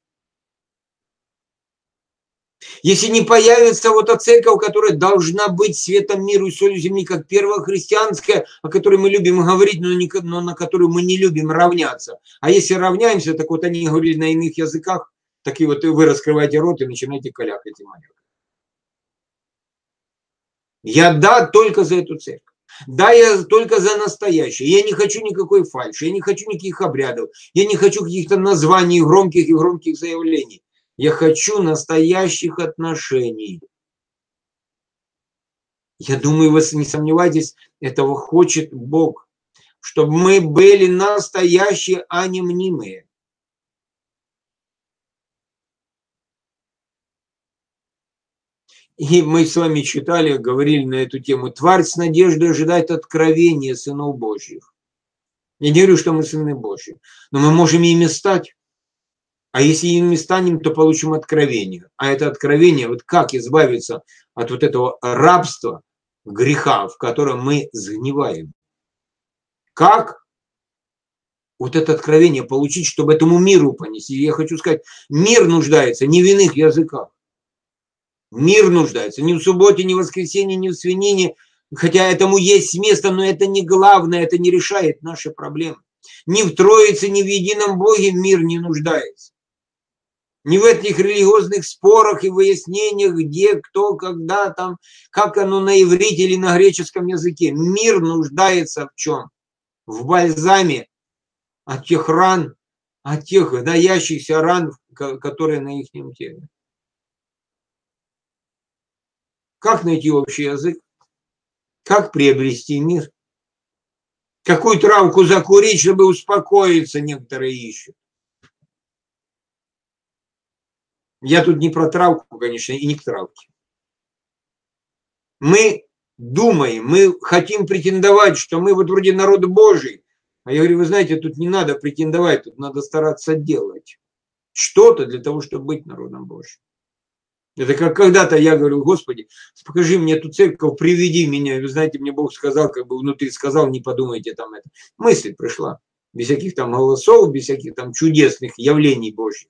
Если не появится вот эта церковь, которая должна быть светом миру и солью земли, как первая христианская, о которой мы любим говорить, но на которую мы не любим равняться. А если равняемся, так вот они говорили на иных языках, так и вот вы раскрываете рот и начинаете калякать и манеры. Я да только за эту церковь. Да, я только за настоящее. Я не хочу никакой фальши, я не хочу никаких обрядов, я не хочу каких-то названий громких и громких заявлений. Я хочу настоящих отношений. Я думаю, вы не сомневайтесь, этого хочет Бог, чтобы мы были настоящие, а не мнимые. И мы с вами читали, говорили на эту тему. Тварь с надеждой ожидает откровения сынов Божьих. Я не говорю, что мы сыны Божьи, но мы можем ими стать. А если ими станем, то получим откровение. А это откровение, вот как избавиться от вот этого рабства, греха, в котором мы сгниваем. Как вот это откровение получить, чтобы этому миру понести? Я хочу сказать, мир нуждается не в иных языках. Мир нуждается не в субботе, не в воскресенье, не в свинине, хотя этому есть место, но это не главное, это не решает наши проблемы. Ни в Троице, ни в едином Боге мир не нуждается. Не в этих религиозных спорах и выяснениях, где, кто, когда, там, как оно на иврите или на греческом языке. Мир нуждается в чем? В бальзаме от тех ран, от тех даящихся ран, которые на их теле. Как найти общий язык? Как приобрести мир? Какую травку закурить, чтобы успокоиться, некоторые ищут. Я тут не про травку, конечно, и не к травке. Мы думаем, мы хотим претендовать, что мы вот вроде народ Божий. А я говорю, вы знаете, тут не надо претендовать, тут надо стараться делать что-то для того, чтобы быть народом Божьим. Это как когда-то я говорю, Господи, покажи мне эту церковь, приведи меня. Вы знаете, мне Бог сказал, как бы внутри сказал, не подумайте там это. Мысль пришла, без всяких там голосов, без всяких там чудесных явлений Божьих.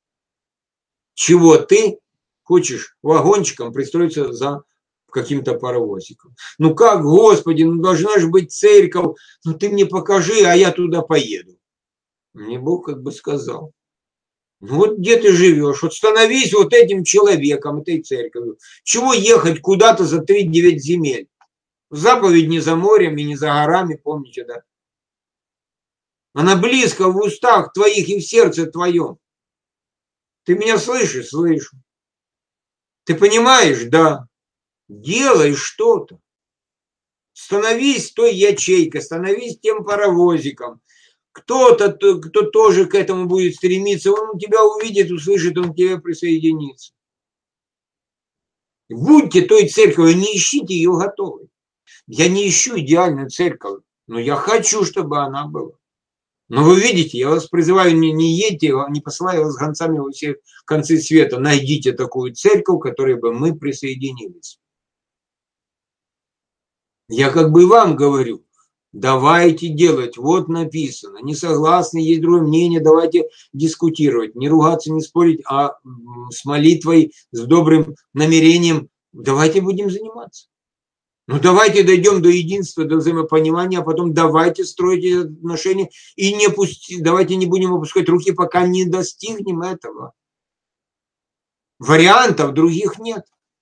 Чего ты хочешь вагончиком пристроиться за каким-то паровозиком? Ну как, Господи, ну должна же быть церковь, ну ты мне покажи, а я туда поеду. Мне Бог как бы сказал. Ну вот где ты живешь, вот становись вот этим человеком, этой церковью. Чего ехать куда-то за 3-9 земель? Заповедь не за морем и не за горами, помните, да? Она близко в устах твоих и в сердце твоем. Ты меня слышишь? Слышу. Ты понимаешь? Да. Делай что-то. Становись той ячейкой, становись тем паровозиком. Кто-то, кто тоже к этому будет стремиться, он тебя увидит, услышит, он к тебе присоединится. Будьте той церковью, не ищите ее готовой. Я не ищу идеальную церковь, но я хочу, чтобы она была. Но вы видите, я вас призываю, не едьте, не посылаю вас гонцами во все концы света. Найдите такую церковь, к которой бы мы присоединились. Я как бы и вам говорю, давайте делать, вот написано, не согласны, есть другое мнение, давайте дискутировать, не ругаться, не спорить, а с молитвой, с добрым намерением, давайте будем заниматься. Ну давайте дойдем до единства, до взаимопонимания, а потом давайте строить эти отношения и давайте не будем опускать руки, пока не достигнем этого. Вариантов других нет.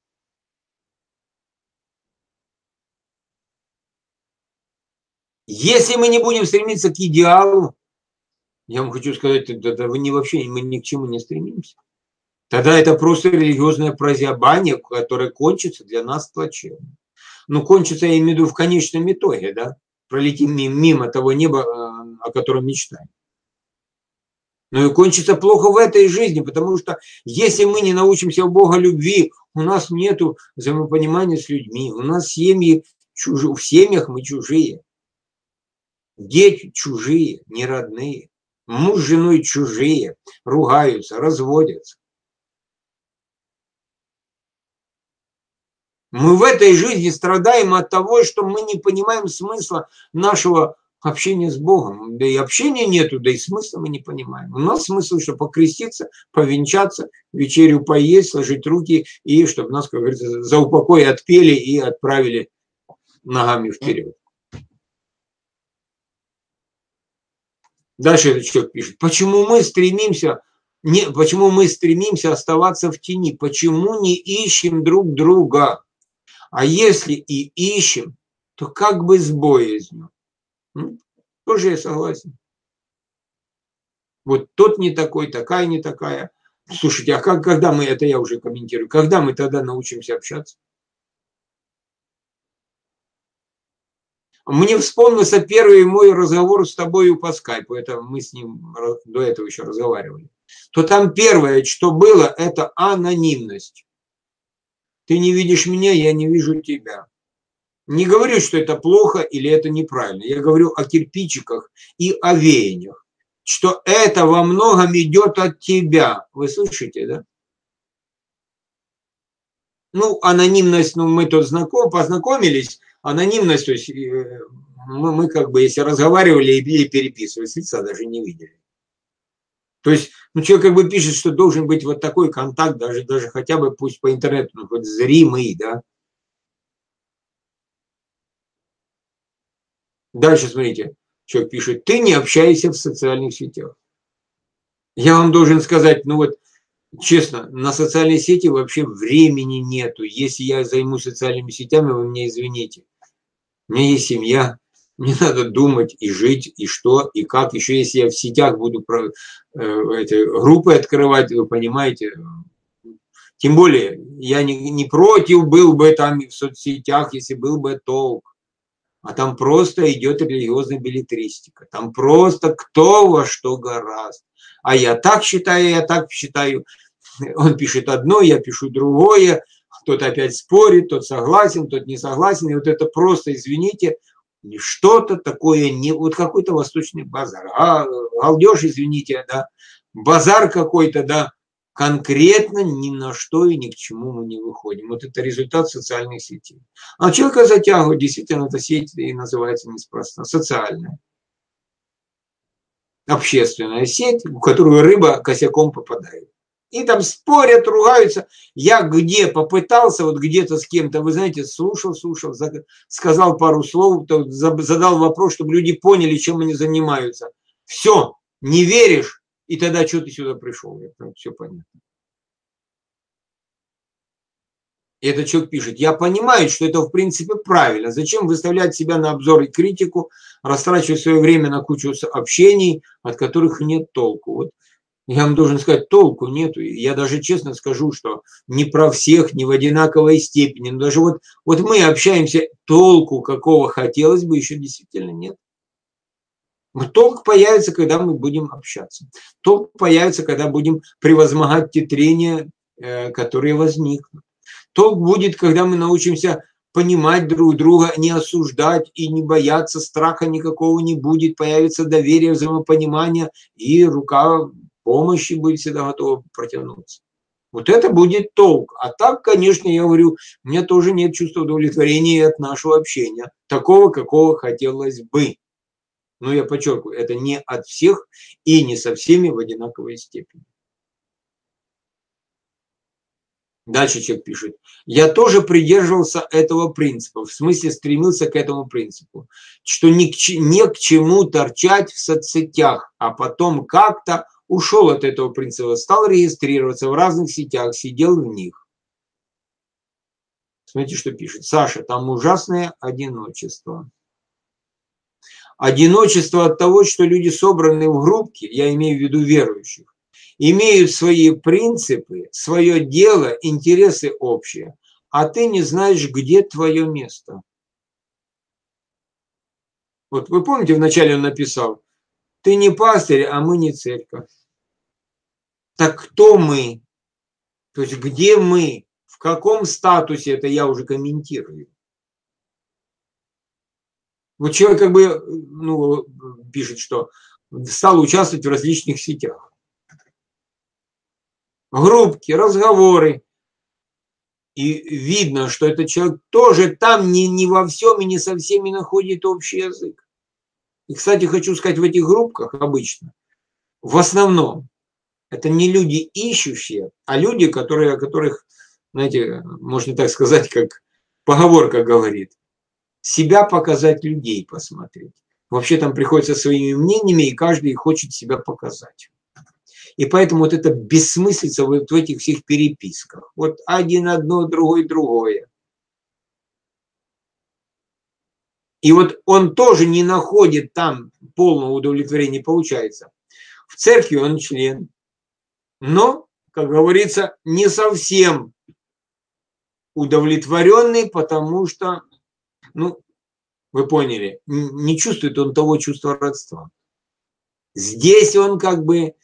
Если мы не будем стремиться к идеалу, я вам хочу сказать, это вы мы ни к чему не стремимся. Тогда это просто религиозное прозябание, которое кончится для нас плачевно. Ну, кончится, я имею в виду, в конечном итоге, да, пролетим мимо того неба, о котором мечтаем. Но и кончится плохо в этой жизни, потому что если мы не научимся у Бога любви, у нас нет взаимопонимания с людьми, у нас семьи чужие, в семьях мы чужие, дети чужие, не родные, муж с женой чужие, ругаются, разводятся. Мы в этой жизни страдаем от того, что мы не понимаем смысла нашего общения с Богом. Да и общения нету, да и смысла мы не понимаем. У нас смысл, что покреститься, повенчаться, вечерю поесть, сложить руки, и чтобы нас, как говорится, за упокой отпели и отправили ногами вперед. Дальше этот человек пишет, почему мы стремимся оставаться в тени, почему не ищем друг друга, а если и ищем, то как бы с боязнью. Тоже я согласен. Вот тот не такой, такая не такая. Слушайте, а когда мы, это я уже комментирую, когда мы тогда научимся общаться? Мне вспомнился первый мой разговор с тобой по скайпу, это мы с ним до этого еще разговаривали. То там первое, что было, это анонимность. Ты не видишь меня, я не вижу тебя. Не говорю, что это плохо или это неправильно. Я говорю о кирпичиках и о веяниях. Что это во многом идет от тебя. Вы слышите, да? Ну, анонимность, ну, мы тут познакомились. Анонимность, то есть мы как бы, если разговаривали или переписывались, лица даже не видели. То есть, ну, человек как бы пишет, что должен быть вот такой контакт, даже хотя бы пусть по интернету, ну, хоть зримый, да. Дальше смотрите, человек пишет, ты не общаешься в социальных сетях. Я вам должен сказать, ну вот, честно, на социальные сети вообще времени нету. Если я займусь социальными сетями, вы меня извините. У меня есть семья, мне надо думать и жить, и что, и как. Еще если я в сетях буду эти группы открывать, вы понимаете. Тем более, я не против был бы там в соцсетях, если был бы толк. А там просто идет религиозная беллетристика. Там просто кто во что гораст. А я так считаю, я так считаю. Он пишет одно, я пишу другое. Кто-то опять спорит, тот согласен, тот не согласен. И вот это просто, извините, что-то такое, не вот какой-то восточный базар. Галдеж, извините, да. Базар какой-то, да. Конкретно ни на что и ни к чему мы не выходим. Вот это результат социальных сетей. А человека затягивает, действительно, эта сеть и называется неспроста. Социальная. Общественная сеть, в которую рыба косяком попадает. И там спорят, ругаются. Я где попытался, вот где-то с кем-то, вы знаете, слушал, сказал пару слов, задал вопрос, чтобы люди поняли, чем они занимаются. Все, не веришь, и тогда что ты сюда пришел? Все понятно. И этот человек пишет, я понимаю, что это в принципе правильно. Зачем выставлять себя на обзор и критику, растрачивать свое время на кучу общений, от которых нет толку. Вот я вам должен сказать, толку нету. Я даже честно скажу, что не про всех, не в одинаковой степени. Но даже вот мы общаемся, толку какого хотелось бы, еще действительно нет. Толк появится, когда мы будем общаться. Толк появится, когда будем превозмогать те трения, которые возникнут. Толк будет, когда мы научимся понимать друг друга, не осуждать и не бояться, страха никакого не будет, появится доверие, взаимопонимание, и рука помощи будет всегда готова протянуться. Вот это будет толк. А так, конечно, я говорю, у меня тоже нет чувства удовлетворения от нашего общения. Такого, какого хотелось бы. Но я подчеркиваю, это не от всех и не со всеми в одинаковой степени. Дальше человек пишет. Я тоже придерживался этого принципа, в смысле стремился к этому принципу, что не к чему торчать в соцсетях, а потом как-то ушел от этого принципа, стал регистрироваться в разных сетях, сидел в них. Смотрите, что пишет. Саша, там ужасное одиночество. Одиночество от того, что люди собраны в группки, я имею в виду верующих, имеют свои принципы, свое дело, интересы общие, а ты не знаешь, где твое место. Вот вы помните, вначале он написал, ты не пастырь, а мы не церковь. Так кто мы? То есть где мы? В каком статусе? Это я уже комментирую. Вот человек как бы пишет, что стал участвовать в различных сетях. Группки, разговоры. И видно, что этот человек тоже там не во всем и не со всеми находит общий язык. И, кстати, хочу сказать, в этих группках обычно, в основном, это не люди ищущие, а люди, о которых, знаете, можно так сказать, как поговорка говорит, себя показать, людей посмотреть. Вообще там приходится своими мнениями, и каждый хочет себя показать. И поэтому вот эта бессмыслица вот в этих всех переписках. Вот один одно, другой другое. И вот он тоже не находит там полного удовлетворения, получается. В церкви он член, но, как говорится, не совсем удовлетворенный, потому что, ну, вы поняли, не чувствует он того чувства родства. Здесь он как бы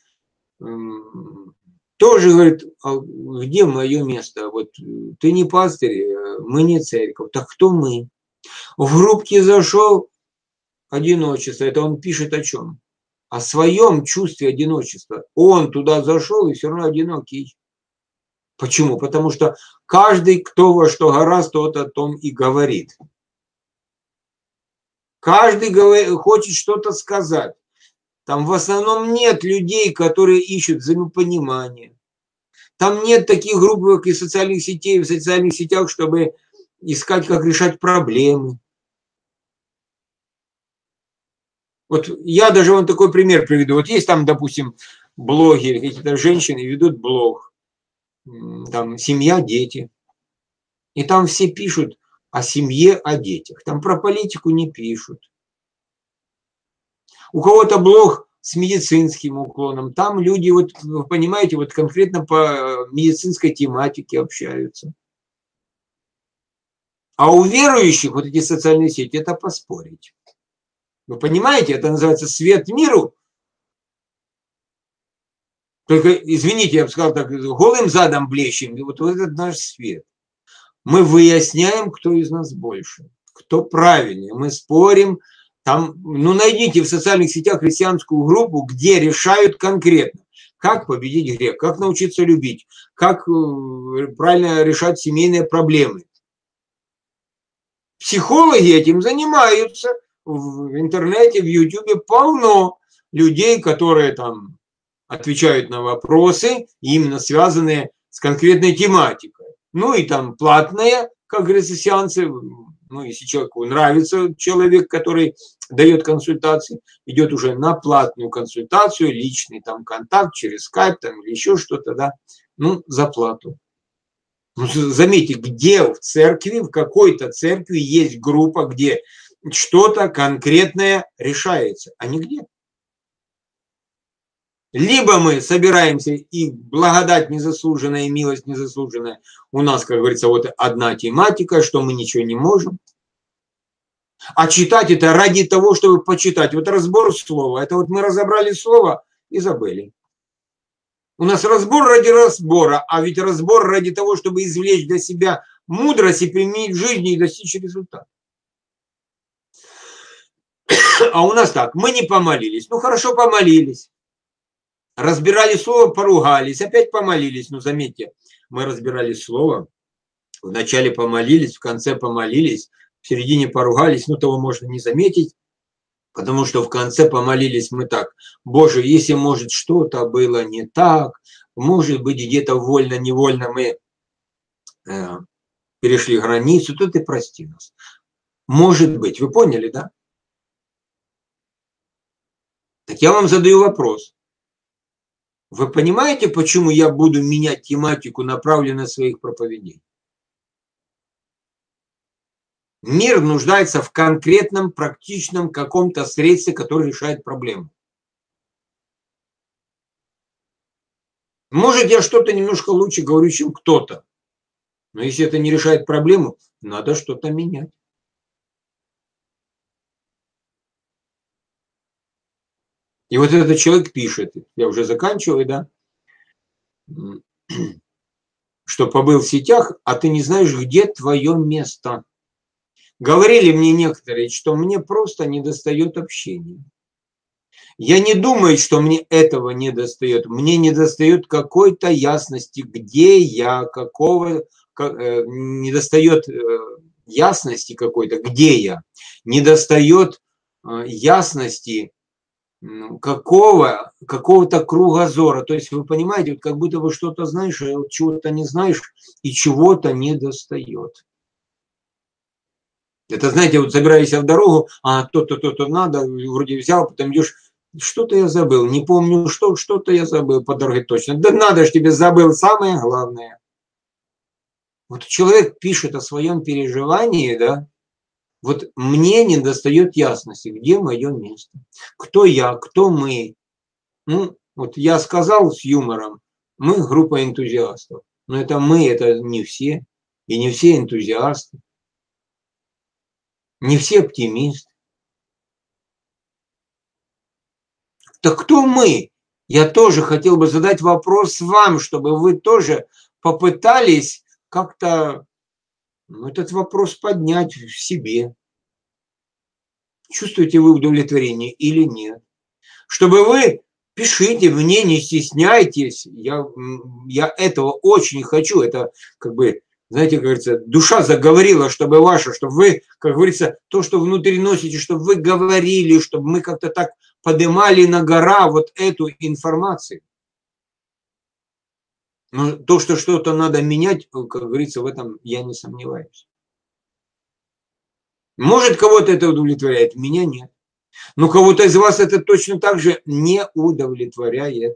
тоже говорит, а где мое место? Вот ты не пастырь, мы не церковь. Так кто мы? В группке зашел, одиночество. Это он пишет о чем? О своем чувстве одиночества. Он туда зашел и все равно одинокий. Почему? Потому что каждый, кто во что гораст, тот о том и говорит. Каждый хочет что-то сказать. Там в основном нет людей, которые ищут взаимопонимание. Там нет таких групп и социальных сетей, в социальных сетях, чтобы искать, как решать проблемы. Вот я даже вам такой пример приведу. Вот есть там, допустим, блогеры, какие-то женщины ведут блог. Там семья, дети. И там все пишут о семье, о детях. Там про политику не пишут. У кого-то блог с медицинским уклоном. Там люди, вот, вы понимаете, вот конкретно по медицинской тематике общаются. А у верующих вот эти социальные сети – это поспорить. Вы понимаете, это называется свет миру. Только, извините, я бы сказал так, голым задом блещем. Вот этот наш свет. Мы выясняем, кто из нас больше, кто правильнее. Мы спорим. Там, ну, найдите в социальных сетях христианскую группу, где решают конкретно, как победить грех, как научиться любить, как правильно решать семейные проблемы. Психологи этим занимаются. В интернете, в Ютубе полно людей, которые там отвечают на вопросы, именно связанные с конкретной тематикой. Ну и там платные, как говорится, сеансы. Ну, если человеку нравится человек, который дает консультации, идет уже на платную консультацию, личный там контакт через скайп там, или еще что-то, да, ну, за плату. Ну, заметьте, где в церкви, в какой-то церкви есть группа, где что-то конкретное решается, а нигде. Либо мы собираемся, и благодать незаслуженная, и милость незаслуженная. У нас, как говорится, вот одна тематика, что мы ничего не можем. А читать это ради того, чтобы почитать. Вот разбор слова. Это вот мы разобрали слово и забыли. У нас разбор ради разбора, а ведь разбор ради того, чтобы извлечь для себя мудрость и применить в жизни и достичь результата. А у нас так, мы не помолились. Ну хорошо, помолились. Разбирали слово, поругались, опять помолились. Ну заметьте, мы разбирали слово, вначале помолились, в конце помолились, в середине поругались, ну того можно не заметить, потому что в конце помолились мы так: Боже, если может что-то было не так, может быть где-то вольно-невольно мы перешли границу, то ты прости нас. Может быть, вы поняли, да? Так я вам задаю вопрос. Вы понимаете, почему я буду менять тематику, направленную своих проповедей? Мир нуждается в конкретном, практичном каком-то средстве, которое решает проблему. Может, я что-то немножко лучше говорю, чем кто-то. Но если это не решает проблему, надо что-то менять. И вот этот человек пишет, я уже заканчиваю, да, что побыл в сетях, а ты не знаешь, где твое место. Говорили мне некоторые, что мне просто недостает общения. Я не думаю, что мне этого недостает. Мне недостает какой-то ясности, где я, какого недостает ясности какой-то, где я, недостает ясности какого-то кругозора. То есть вы понимаете, вот как будто бы что-то знаешь, а вот чего-то не знаешь и чего-то недостает. Это, знаете, вот собираешься в дорогу, а то-то, то-то надо, вроде взял, потом идешь, что-то я забыл, не помню, что-то я забыл по дороге точно. Да надо ж тебе, забыл самое главное. Вот человек пишет о своем переживании, да, вот мне не достает ясности, где мое место, кто я, кто мы. Ну, вот я сказал с юмором, мы группа энтузиастов, но это мы, это не все, и не все энтузиасты, не все оптимисты. Так кто мы? Я тоже хотел бы задать вопрос вам, чтобы вы тоже попытались как-то этот вопрос поднять в себе. Чувствуете вы удовлетворение или нет? Чтобы вы пишите мне, не стесняйтесь. Я этого очень хочу. Это как бы, знаете, как говорится, душа заговорила, чтобы ваша, чтобы вы, как говорится, то, что внутри носите, чтобы вы говорили, чтобы мы как-то так поднимали на гора вот эту информацию. Но то, что что-то надо менять, как говорится, в этом я не сомневаюсь. Может, кого-то это удовлетворяет, меня нет. Но кого-то из вас это точно так же не удовлетворяет.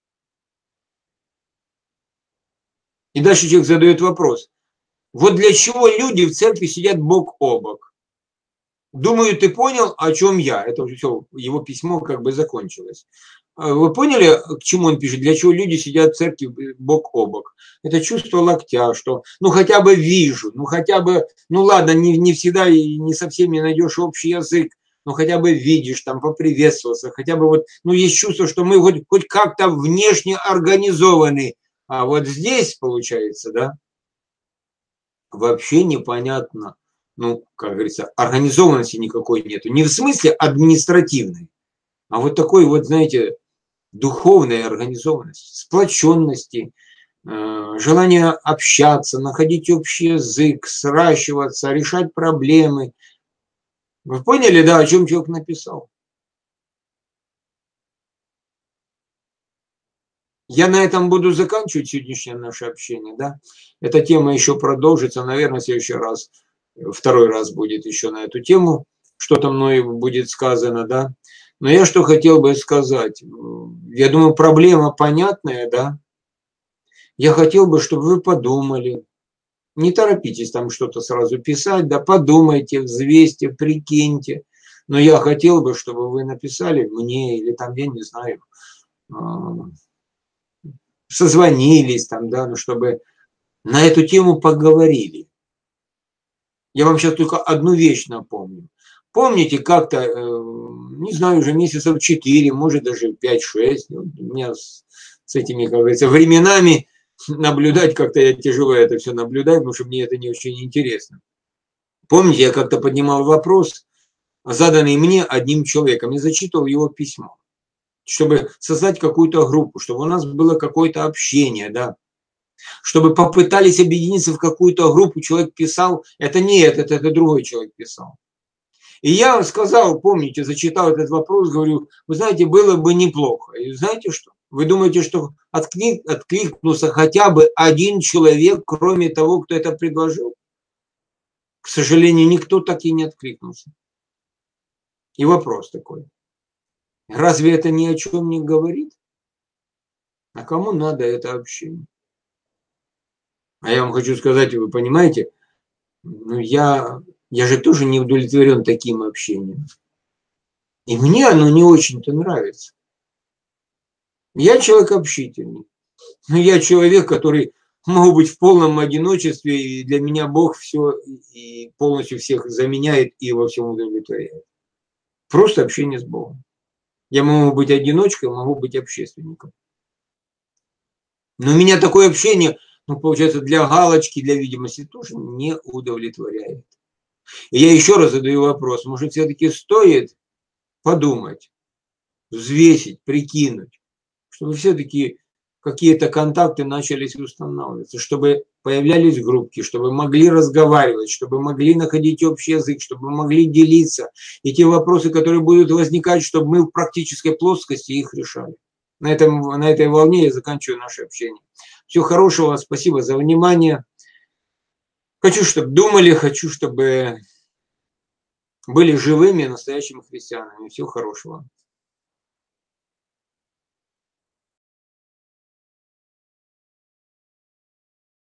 И дальше человек задает вопрос. Вот для чего люди в церкви сидят бок о бок? Думаю, ты понял, о чем я. Это уже все, его письмо как бы закончилось. Вы поняли, к чему он пишет? Для чего люди сидят в церкви бок о бок? Это чувство локтя, что ну хотя бы вижу, ну хотя бы, ну ладно, не всегда и не со всеми найдешь общий язык, но хотя бы видишь, там поприветствовался, хотя бы вот, ну есть чувство, что мы хоть как-то внешне организованы. А вот здесь, получается, да, вообще непонятно, ну, как говорится, организованности никакой нету. Не в смысле административной, а вот такой вот, знаете, духовной организованности, сплоченности, желание общаться, находить общий язык, сращиваться, решать проблемы. Вы поняли, да, о чем человек написал? Я на этом буду заканчивать сегодняшнее наше общение, да. Эта тема еще продолжится, наверное, в следующий раз, второй раз будет еще на эту тему, что-то мной будет сказано, да. Но я что хотел бы сказать, я думаю, проблема понятная, да. Я хотел бы, чтобы вы подумали, не торопитесь там что-то сразу писать, да, подумайте, взвесьте, прикиньте. Но я хотел бы, чтобы вы написали мне или там, я не знаю, созвонились там, да, ну, чтобы на эту тему поговорили. Я вам сейчас только одну вещь напомню. Помните, как-то, не знаю, уже месяцев 4, может даже 5-6, у меня с этими, как говорится, временами наблюдать как-то я тяжело это все наблюдаю, потому что мне это не очень интересно. Помните, я как-то поднимал вопрос, заданный мне одним человеком, и зачитывал его письмо, чтобы создать какую-то группу, чтобы у нас было какое-то общение, да, чтобы попытались объединиться в какую-то группу, человек писал, это не это другой человек писал. И я сказал, помните, зачитал этот вопрос, говорю, вы знаете, было бы неплохо. И знаете что? Вы думаете, что откликнулся хотя бы один человек, кроме того, кто это предложил? К сожалению, никто так и не откликнулся. И вопрос такой. Разве это ни о чем не говорит? А кому надо это общение? А я вам хочу сказать, вы понимаете, ну я же тоже не удовлетворен таким общением. И мне оно не очень-то нравится. Я человек общительный. Но я человек, который могу быть в полном одиночестве, и для меня Бог все и полностью всех заменяет и во всем удовлетворяет. Просто общение с Богом. Я могу быть одиночкой, могу быть общественником. Но меня такое общение, ну, получается, для галочки, для видимости тоже не удовлетворяет. И я еще раз задаю вопрос, может, все-таки стоит подумать, взвесить, прикинуть, чтобы все-таки какие-то контакты начались устанавливаться, чтобы появлялись группки, чтобы могли разговаривать, чтобы могли находить общий язык, чтобы могли делиться. И те вопросы, которые будут возникать, чтобы мы в практической плоскости их решали. На этой волне я заканчиваю наше общение. Всего хорошего, спасибо за внимание. Хочу, чтобы думали, хочу, чтобы были живыми настоящими христианами. Всего хорошего.